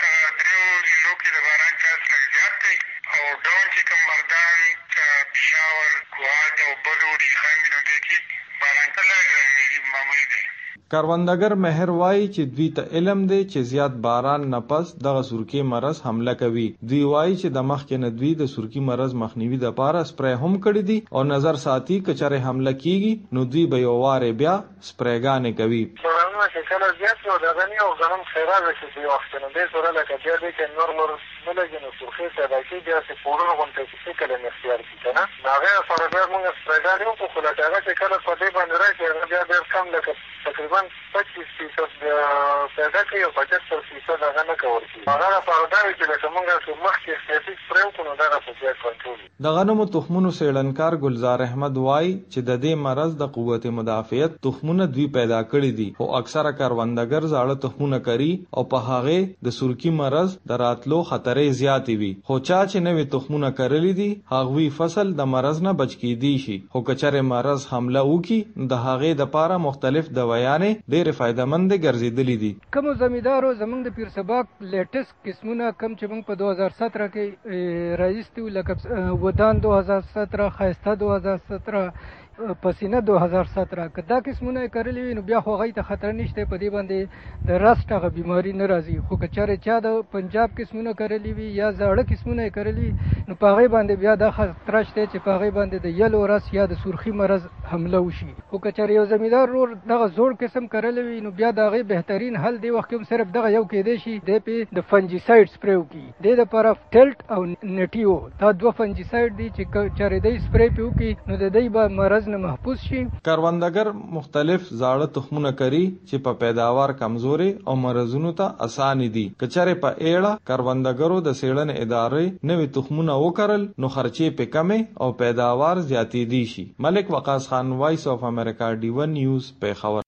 کاروندګر مهر وای چې دوی ته علم دی چې زیات باران نه پس دغه سورکی مرض حمله کوي. دوی وای چې د مخ کې نه دوی د سورکی مرض مخنیوي د لپاره سپری هم کړی دي او نظر ساتي چې چره حمله کیږي نو دوی به یو واره بیا سپریګانې کوي. بارانونه چې کله زیات شو د غنی او غنم خیرازه چې دی وخت نه به سره لکه چې دی چې نورمال بلګي نو سورخي پیدا کیږي چې پورونه غونډه چې کله مختار شي نه هغه سره بیا موږ سپریګانې او خو لکه هغه چې کله په دې باندې راځي بیا ډېر کم لکه تقریبا پچیس فیصد پیدا کوي او پچاس فیصد هغه نه کوي. هغه په اړه چې لکه موږ چې مخکې احتیاطي سپری کنټرول کړو نو دا په بیا کنټرول. د غنمو تخمونو سیړنکار گلزار احمد وای چې د دې مرض د قوت مدافعت تخمونه دوی پیدا کړی دي او اکثره کاروندګر زاړه تخمونه کوي او په هغه د سورکی مرض د راتلو خطرې زیاتې وي. خو چا چې نوې تخمونه کرلې دي هغوی فصل د مرض نه بچ کیدی شي. خو کچره مرض حمله وکي د هغه د پاره مختلف دوايانې ډېر فائدمند ګرځیدلې دي. کوم زمیدارو زمونږ د پیر سباق لیټس قسمونه کم چې موږ په دو هزار سترہ کې رایستو لکه ودان دو هزار سترہ خیسته دو هزار سترہ پسینه دو هزار سترہ کدا قسمونه کړلې وي نو بیا خو غي ته خطر نشته په دې باندې د رست هغه بیماری نه راځي. خو کچاره چا د پنجاب قسمونه کړلې وي یا زړه قسمونه کړلې نو په غي باندې بیا د خطر شته چې په غي باندې د یلو رس یا د سرخی مرض حمله وشي. خو کچاره یو زمیدار ور دغه زوړ قسم کړلې وي نو بیا دغه بهترین حل دی وخت کوم صرف دغه یو کې دی شي د په د فنجیساید سپری وکي د لپاره ټلټ او نټیو دا دوه فنجیساید دي چې چاره دی سپری پیوکي نو د دې به مرض نه محفوظ شي. کاروندګر مختلف زاړه تخمونه کوي چې په پیداوار کمزوري او مرزونو ته اساني دي. کچره په ایړه کاروندګرو د سیړن ادارې نوې تخمونه وکړل نو خرچې په کمې او پیداوار زیاتې دي شي. ملک وقاص خان وایس اف امریکا ډی ون نیوز په خبر.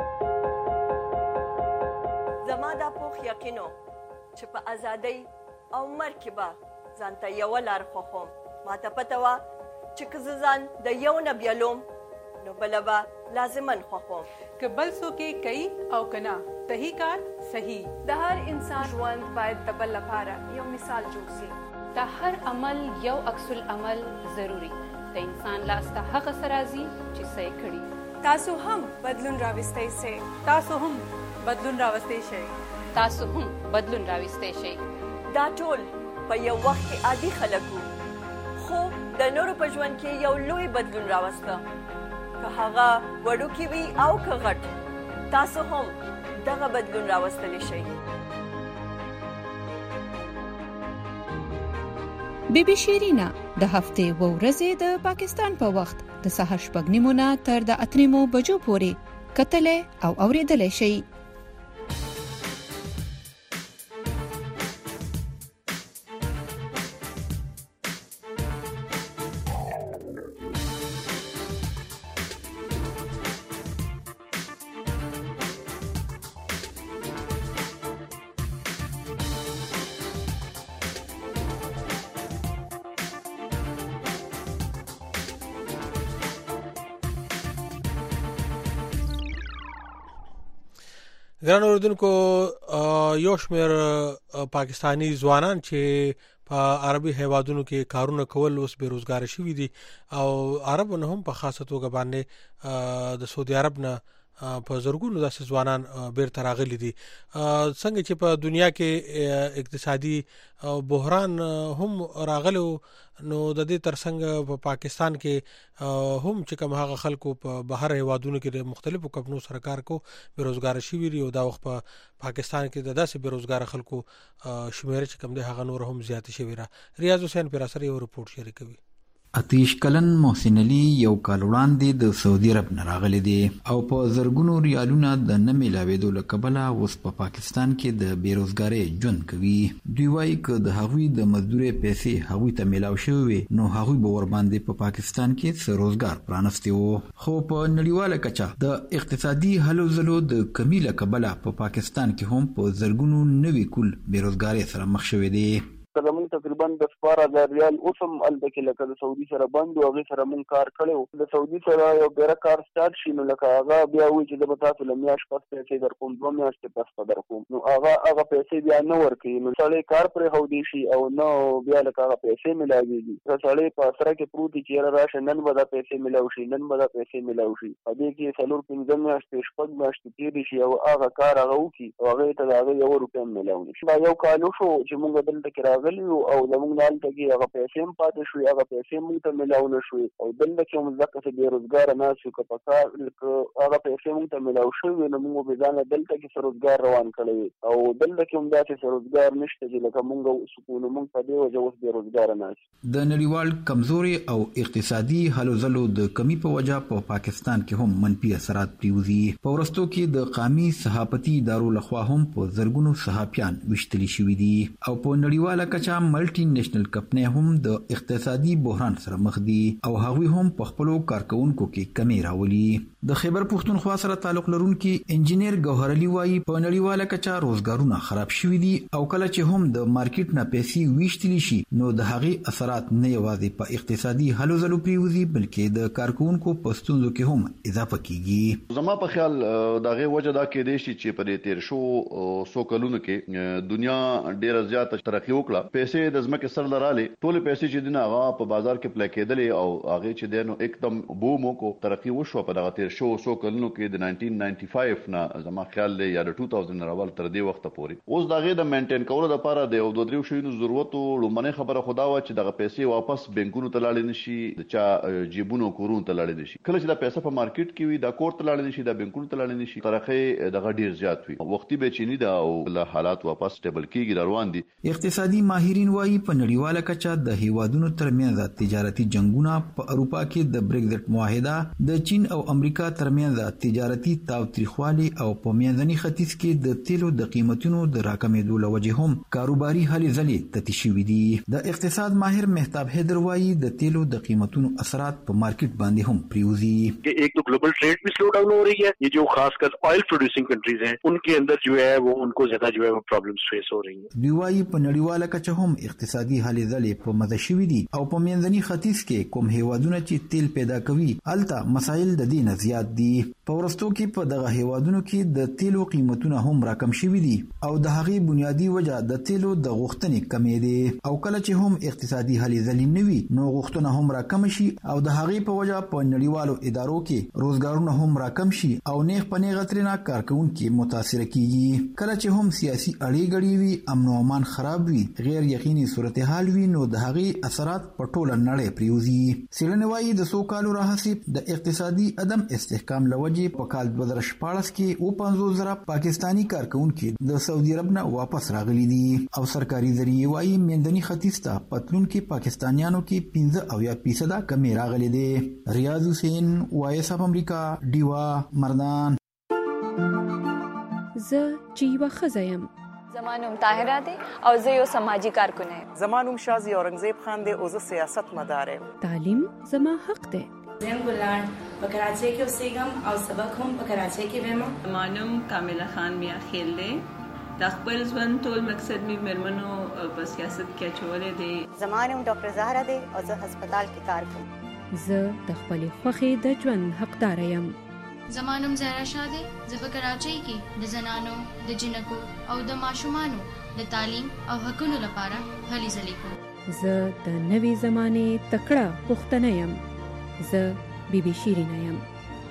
زما دا پوخ یقینو چې په ازادۍ او مرکبه ځانته یو لار خوخم ماته پته وا چې که ځان د یو نه بیلوم نو بلبا لازمن خوخم که بل څوک کوي او کنا صحیح کار صحیح. د هر انسان ژوند باید د بل لپاره یو مثال جوړ شي. د هر عمل یو عکس العمل ضروری د انسان لاس ته هغه سرازي چې صحیح کړي. تاسو هم بدلون راوستئ شئ. تاسو هم بدلون راوستئ شئ. تاسو هم بدلون راوستئ شئ. دا ټول په یو وخت کې عادي خلکو خو د نورو په ژوند کې یو لوی بدلون راوسته. که هغه وړوکی وي او که غټ تاسو هم دغه بدلون راوستلی شئ. بی بی شیرینا د هفتې و ورځې د پاکستان په وخت د سهار شپږ نیمو نه تر د اته نیمو بجو پورې کتلې او اوریدلې شئ. ګران اوردونکو یو شمېر پاکستانی ځوانان چې په عربي هیوادونو کې کارونه کول اوس بیروزګار شوي دي او عربو نه هم په خاصه توګه باندې د سعودي عرب نه په زرګونو داسې ځوانان بیرته راغلي دي. څنګه چې په دنیا کې اقتصادي بحران هم راغلی نو د دې ترڅنګ په پاکستان کې هم چې کوم هغه خلکو په بهر هیوادونو کې د مختلفو کمپنیو سره کار کو بیروزګار شوي دي او دا وخت په پاکستان کې د داسې بیروزګار خلکو شمېر چې کوم دی هغه نور هم زیات شوی را. ریاض حسین پر اثر یو رپورت شریکوي. اتیش کلن محسن علي یو کال وړاندې د سعودي عرب نه راغلی دی او په زرګونو ریالونه د نه میلاوېدو له کبله اوس په پاکستان کې د بیروزګارۍ ژوند کوي. دوی وایي که د هغوی د مزدورۍ پیسې هغوی ته میلاو شوې وي نو هغوی به ورباندې په پاکستان کې څه روزګار پرانستی و. خو په نړیواله کچه د اقتصادي هلو ځلو د کمي له کبله په پاکستان کې هم په زرګونو نوي کول بیروزګارۍ سره مخ شوی دی. زمونږ تقریبا د شپږ هزار ریال اوس هم هلته کې لکه د سعودي سره بند و هغې سره مونږ کار کړی و. د سعودي سره یو بیره کار سټارټ شي نو لکه هغه بیا وایي چې زه به تاسو له میاشت پس پیسې در کوم دوه میاشتې پس به در کوم نو هغه هغه پیسې بیا نه ورکوي نو سړی کار پرېښودی شي او نه بیا لکه هغه پیسې میلاوېږي. که سړی په اسره کې پروت وي چې یاره راشه نن به دا پیسې میلاو شي نن به دا پیسې میلاو شي په دې کې څلور پنځه میاشتې شپږ میاشتې تېرې شي او هغه کار هغه وکړي او هغې ته د هغې یوه روپۍ هم میلاو نه شي. دا یو کال وشو چې مونږ دلته کې راغلي یو او زمونږ نه هلته کې هغه پیسې هم پاتې شوې هغه پیسې مونږ ته میلاو نه شوې او دلته کې هم ځکه چې بېروزګاره ناست یو که په کار هغه پیسې مونږ ته میلاو شوې نو مونږ به ځانه دلته کې څه روزګار روان کړی او دلته کې هم داسې څه روزګار نشته چې لکه مونږ سکون مونږ په دې وجه اوس بېروزګاره ناست. د نړیوال کمزوري او اقتصادي هلو ځلو د کمی په وجه په پاکستان کې هم منفي اثرات پریوزي. په وروستو کې د قامي صحافتي ادارو لخوا هم په زرګونو صحافیان ویشتلي شوي دي او په نړیواله نړیواله کچه ملټي نېشنل کمپنۍ هم د اقتصادي بحران سره مخ دي او هغوی هم په خپلو کارکونکو کې کمی راولي. د خیبر پښتونخوا سره تعلق لرونکي انجینیر ګوهر علي وایي په نړیواله کچه روزګارونه خراب شوي دي او کله چې هم د مارکیټ نه پیسې ویشتلی شي نو د هغې اثرات نه یوازې په اقتصادي هلو ځلو پریوزي بلکې د کارکونکو په ستونزو کې هم اضافه کیږي. زما په خیال د هغې وجه دا کېدای شي چې په دې تیر شو څو کلونو کې دنیا ډېره زیاته ترقي وکړه، پیسې د ځمکې سر لرالې، ټولې پیسې چې دي نه هغه په بازار کې پلی کېدلې او هغې چې دی نو एकदम بوم وکړو، ترقي وشوه په دغه تیر شو څو کلونو کې د ناینټین ناینټي فایو نه زما خیال دی یا د ټو تاوزنډ نه اول تر دې وخته پورې. اوس د هغې د مینټین کولو دپاره د یو دوه دریو شیانو ضرورت و. لومړنۍ خبره خو دا وه چې دغه پیسې واپس بینکونو ته لاړې نه شي، د چا جیبونو کورونو ته لاړې نه شي. کله چې دا پیسه په مارکیټ کې وي دا کور ته لاړې نه شي، دا بینکونو ته لاړې نه شي، ترقۍ دغه ډېر زیات وي، وختي بېچیني ده او حالات واپس سټیبل کېږي، روان دي. اقتصادي ماهرین وایي په نړیواله کچه د هیوادونو ترمنځ تجارتي جنګونه په اروپا کې د بریکزټ معاهده، د چین او امریکا ترمنځ تجارتي تاوتریخوالي او په منځني ختیځ کې د تیلو د قیمتونو د راکمېدو له وجې هم کاروباري هلې ځلې تتې شوي دي. د اقتصاد ماهر مهتاب حیدر وایي د تیلو د قیمتونو اثرات په مارکیټ باندې هم پریوزي. ایک تو گلوبل ٹریڈ بھی سلو ڈاؤن ہو رہی ہے، یہ جو خاص کر آئل پروڈیوسنگ کنٹریز ہیں ان کے اندر جو ہے وہ ان کو زیادہ جو ہے وہ پرابلمز فیس ہو رہی ہیں. دوی وایي په نړیواله کچه هم اقتصادي هلې ځلې په مزه شوي دي او په منځني ختیځ کې کوم هیوادونه چې تیل پیدا کوي هلته مسایل د دې نه زیات دي. په ورستو کې په دغه هیوادونو کې د تیلو قیمتونه هم راکم شوي دي او د هغې بنیادی وجه د تیلو د غوښتنې کمې دي او کله چې هم اقتصادي هلې ځلې نه وي نو غوښتنه هم راکم شي او د هغې په وجه په نړیوالو ادارو کې روزګارونه هم راکم شي او نیغ په نیغه ترېنه کارکوونکي متاثره کیږي. کله چې هم سیاسي اړې ګډې وي، امن و امان خراب وي، غیر یقیني صورتحال وي نو د هغې اثرات په ټوله نړۍ پریوزي. څېړنې وایي د څو کالو راهیسې د اقتصادي عدم استحکام له وجې په کال دوه زره شپاړس کې اووه پنځوس زره پاکستاني کارکوونکي د سعودي عرب نه واپس راغلي دي او سرکاري ذریعې وایي منځني ختیځ ته پتلونکي پاکستانیانو کې پنځه اویا فیصده کمې راغلي دي. ریاض حسین، وایس اف امریکا، ډیوا مردان. زه چې یوه ښځه یم. زما نوم طاهره دی او زه یو سماجي کارکونه یم. زما نوم شازي اورنګزیب خان دی او زه سیاست مدار یم. تعلیم زما حق دی. زم ګلان په کراچۍ کې اوسېږم او سبق هم په کراچۍ کې وایم. زما نوم کامله خان میا خیل دی. د خپل ژوند ټول مقصد مې مېرمنو په سیاست کې اچولی دی. زما نوم ډاکټر زهره دی او زه هسپتال کې کار کوم. زه د خپلې خوښې د ژوند حقداره یم. زما نوم زهرا شاه دی. زه په کراچۍ کې د زنانو، د جنکو او د ماشومانو د تعلیم او حقونو لپاره هلې ځلې کوم. زه د نوې زمانې تکړه پښتنه یم. زه بی بی شیرینه یم.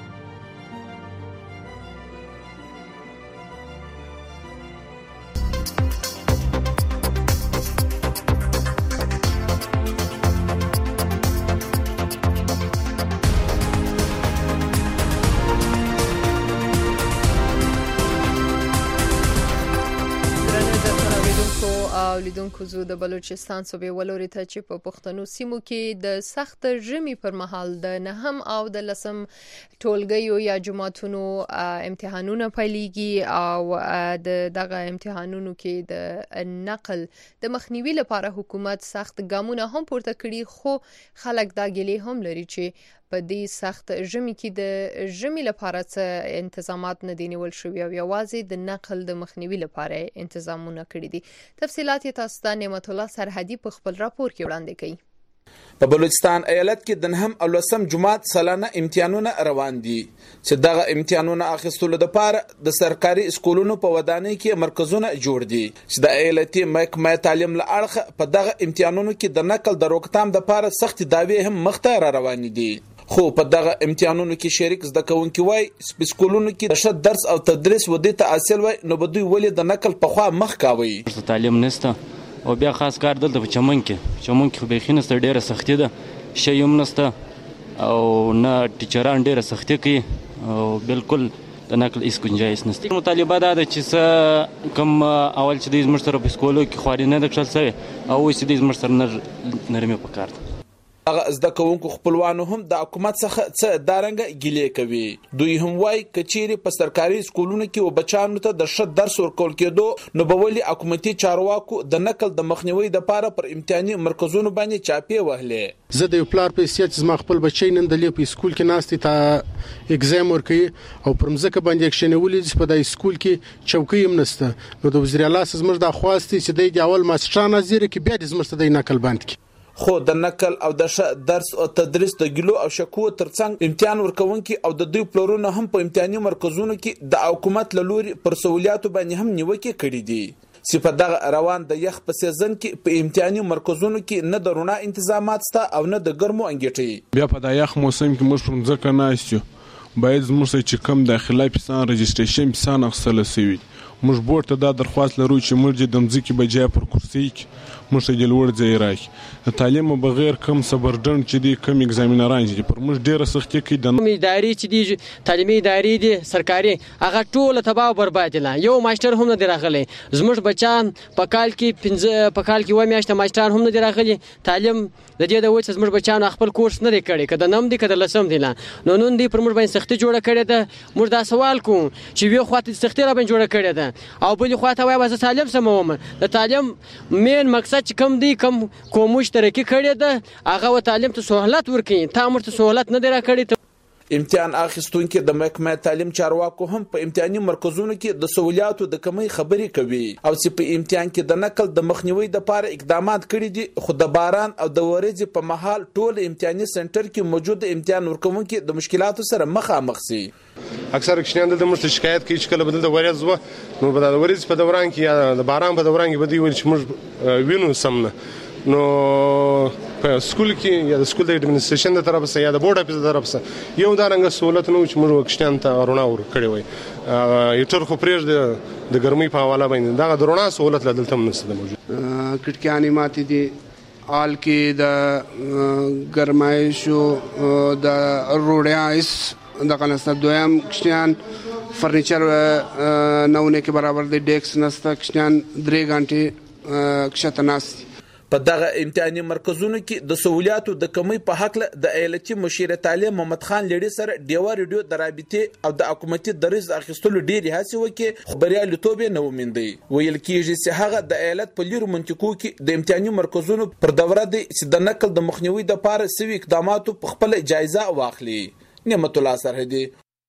لیدونکو زو د بلوچستان صوبې ولوري ته چې په پښتنو سیمو کې د سخت ژمي پر مهال د نهم او د لسم ټولګیو یا جماعتونو امتحانونه پیلېږي او د دغه امتحانونو کې د نقل د مخنیوي لپاره حکومت سخت ګامونه هم پورته کړي، خو خلک دا ګیلې هم لري چې په دې سخت ژمي کې د ژمي لپاره څه انتظامات نه دي نیول شوي او یوازې د نقل د مخنیوي لپاره انتظامونه کړي دي. تفصیلات یې تاسو ته نعمت الله سرحدي په خپل راپور کې وړاندې کوي. په بلوچستان ایالت کې د نهم او لسم جماعت سالانه امتحانونه روان دي چې دغه امتحانونه اخیستلو لپاره د سرکاري سکولونو په ودانۍ کې مرکزونه جوړ دي چې د ایالتي محکمې تعلیم له اړخه په دغه امتحانونو کې د نقل د روکتام لپاره سخت دعوی هم مخته را روان دي. خو په دغه امتحانونو کې شریک زده کوونکي وای په سکولونو کې د شت درس او تدریس ودی ته حاصل وای نو به دوی ولې د نقل په خوا مخ کاوي. تعلیم نشته او بیا خاص کار دلته په چمن کې چمن کې به خینسته ډیره سختي ده، شی هم نشته او نه ټیچران ډیره سختي کوي او بالکل د نقل هیڅ گنجایش نشته. مطالبه دا ده چې کم اول چې د زموږ سره په سکولو کې خواري نه ده کړل شوې او اوس د زموږ سره نرمي پکار ده. هغه زده کوونکو خپلوانو هم د حکومت څخه څه دارنګ ګیلې کوي. دوی هم وايي کچيري په سرکاري سکولونو کې او بچانو ته د ښه درس ورکول کېدو نو به ولې حکومتي چارواکو د نقل د مخنیوي لپاره پر امتحاني مرکزونو باندې چاپې وهلې. زه د پلار په حیثیت زما خپل بچی نن د لیپي سکول کې ناستي ته اگزام ورکوي او پر مزکه باندې اکشنولې چې په دای سکول کې چوکۍ هم نشته. نو د وزیر اعلی زموږ د خواستي چې د اول ماستر نظیر کې بیا د زموږ د نقل باند کې خو د نقل او د درس او تدریس د ګلو او شکو ترڅنګ امتحان ورکونکي او د دوی پلورونه هم په امتحاني مرکزونو کې د حکومت له لوري پر سہولیاتو باندې هم نیوکې کړې دي. صفه دغه روان د یخ په سیزن کې په امتحاني مرکزونو کې نه د رونا تنظیمات ستا او نه د ګرمو انګیټي. بیا په د یخ موسم کې موږ پر ځکه ناشتو باید زموږ چې کم داخلي پیسان رجستریشن پیسان اخصله سوي. موږ بورډ ته دا درخواست لرو چې موږ د مځکې بجای پر کرسي کې موږ د لوړ ځای راکړي. تعلیم بغیر کم صبرډن چې دی کم ایگزامینران چې پر موږ ډیره سختي کوي. د ادارې چې دی تعلیمي ادارې دي سرکاري هغه ټول تباہ او برباد دي. یو ماستر هم نه راغلی. زموږ بچان په کال کې پنځه په کال کې و میاشته ماستران هم نه راغلي. تعلیم د دې د وڅ زموږ بچان خپل کورس نه کړي کده نم دي کده لسم دي. نو نن دی پر موږ باندې سختي جوړه کړې ده. موږ دا سوال کوم چې وی خواته سختي را باندې جوړه کړې ده او بل خواته وای واسه تعلیم سموم. د تعلیم مین مقصد چې کم دی کم کوم مشترکي کړی ده هغه و تعلیم ته سہولت ورکړي. تا مرته سہولت نه دی را کړی. امتحان اخیستونکو د محکمه تعلیم چارواکو هم په امتحاني مرکزونو کې د سہولیاتو د کمی خبرې کوي او چې په امتحان کې د نقل د مخنیوي لپاره اقدامات کړي دي. خو د باران او د ورځې په مهال ټول امتحاني سنټر کې موجود امتحان ورکوونکو د مشکلاتو سره مخامخ سي. اکثر کښنان د مرته شکایت کوي چې کله بدل د ورځ و نو بدل د ورځ په دوران کې یا د باران په دوران کې بدی ول چې موږ وینو سمنه نو په سکول کې یا د سکول د اډمنستریشن د طرف څخه یا د بورډ اپیز د طرف څخه یو دا رنګ سہولت نو چې موږ کښنان ته رونا ور کړی وای. یو تر خو پرېږ د د ګرمۍ په حواله باندې دا د رونا سہولت لدلته هم نشته موجود. کټکیانی ماتې دي آل کې د ګرمایشو د روډیاس د قناست دویم کښنان فرنیچر نونه کې برابر د ډیکس نسته کښنان درې غنټې کښته ناست. په دغه امتحاني مرکزونو کې د سہولیاتو د کمی په حق د ایالتي مشیر تعلیم محمد خان لړي سره ډیوا ریډیو د رابطې او د حکومتي دریز اخیستلو ډیرې هڅې وکړي. خبريالي توبې نه ومندي. ویل کېږي چې هغه د ایالت په لیرو منطقو کې د امتحاني مرکزونو پر دوره دي چې د نقل د مخنیوي لپاره سوي اقداماتو په خپل جایزه واخلي. نعمت الله سرحدي.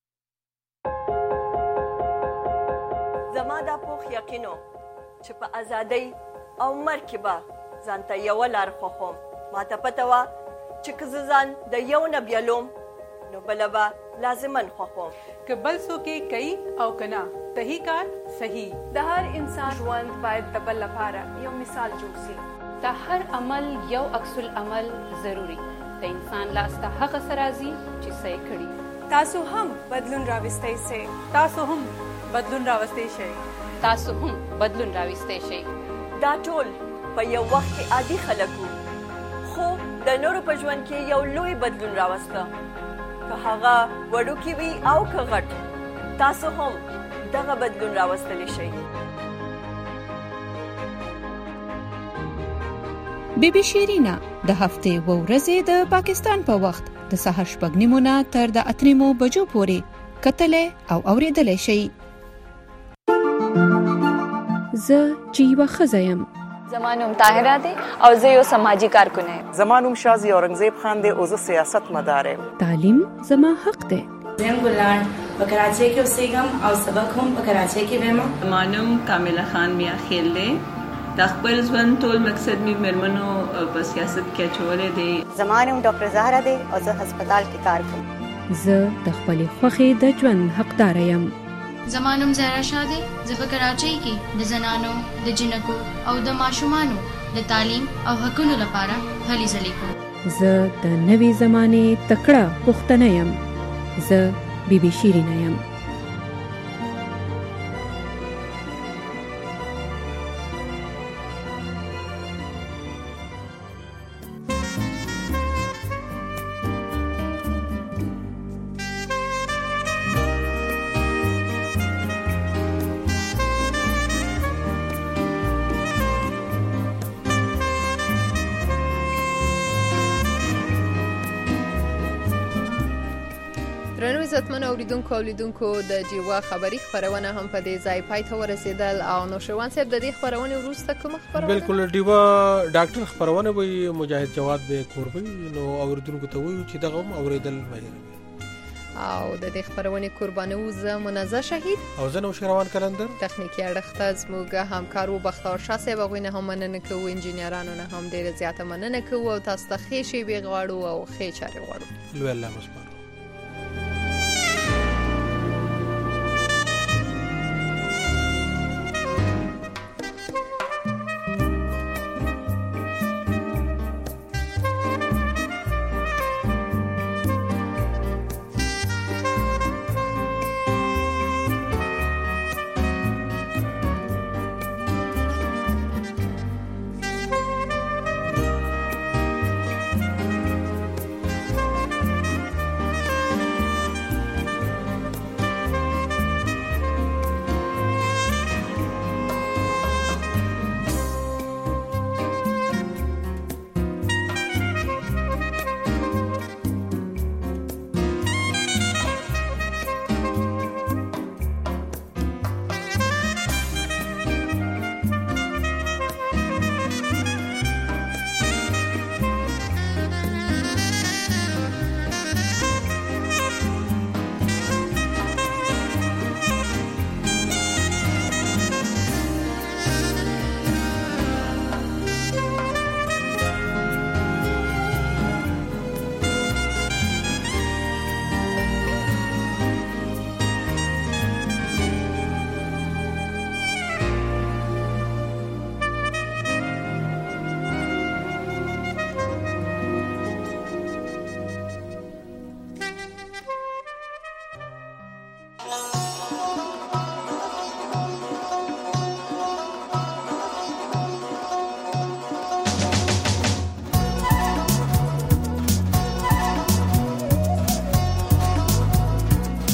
زما د پوخ یقینو چې په ازادۍ او مرکبه ځانته یو لار خوخم. ما ته پته وه چې که زه ځان د یو نه بیلوم نو بله به لازمن خوخم. که بل څوک یې کوي او که نه صحیح کار صحیح. د هر انسان ژوند باید د بل لپاره یو مثال جوړ سي. د هر عمل یو عکس العمل ضروري. د انسان لاس ته هغه څه راځي چې څه یې کړي. تاسو هم بدلون راوستی سئ. تاسو هم بدلون راوستی شئ. تاسو هم بدلون راوستی شئ. دا ټول په یو وخت کې عادي خلک وو خو د نورو په ژوند کې یو لوی بدلون راوسته. که هغه وړوکی وي او که غټ تاسو هم دغه بدلون راوستلی شئ. بی بی شیرینا د هفتې و ورځې د پاکستان په وخت د سهار شپږ نیمو نه تر د اته نیمو بجو پورې کتلې او اوریدلې شئ. زه چې یوه ښځه یم. زما نوم طاهره دی او زه یو سماجی کارکونه یم. زما نوم شازي اورنګزیب خان دی او زه سیاست مدار یم. تعلیم زما حق دی. زم ګلان په کراچۍ کې اوسېږم او سبق هم په کراچۍ کې وایم. زما نوم کامله خان میا خیل دی. د خپل ژوند ټول مقصد می مرمنو په سیاست کې اچولې دی. زما نوم ډاکټر زهرا دی او زه هسپتال کې کار کوم. زه د خپلې خوښې د ژوند حقدار یم. زما نوم زهرا شاه دی. زه په کراچۍ کې د زنانو د جنکو او د ماشومانو د تعلیم او حقوقو لپاره هلې ځلې کوم. زه د نوې زمانې تکړه پښتنه یم. زه بی بی شیرینا یم. عزتمن اوریدونکو اولیدونکو د جیوا خبری خبرونه هم په دې ځای پای ته ورسېدل او نو شروان صاحب د دې خبرونه وروسته کوم خبرونه بالکل ډیوا ډاکټر خبرونه وي مجاهد جواد به کوربي نو اوریدونکو ته وایو چې دغه هم اوریدل مهیر او د دې خبرونه قرباني وزه منازه شهید او زه نو شروان کلندر تخنیکی اړخته زموږ همکارو بختور شاه صاحب غوینه هم مننه کوو انجینرانو نه هم ډیره زیاته مننه کوو او تاسو ته ښه شی وی غواړو او ښه چاري غواړو لوی الله مسپار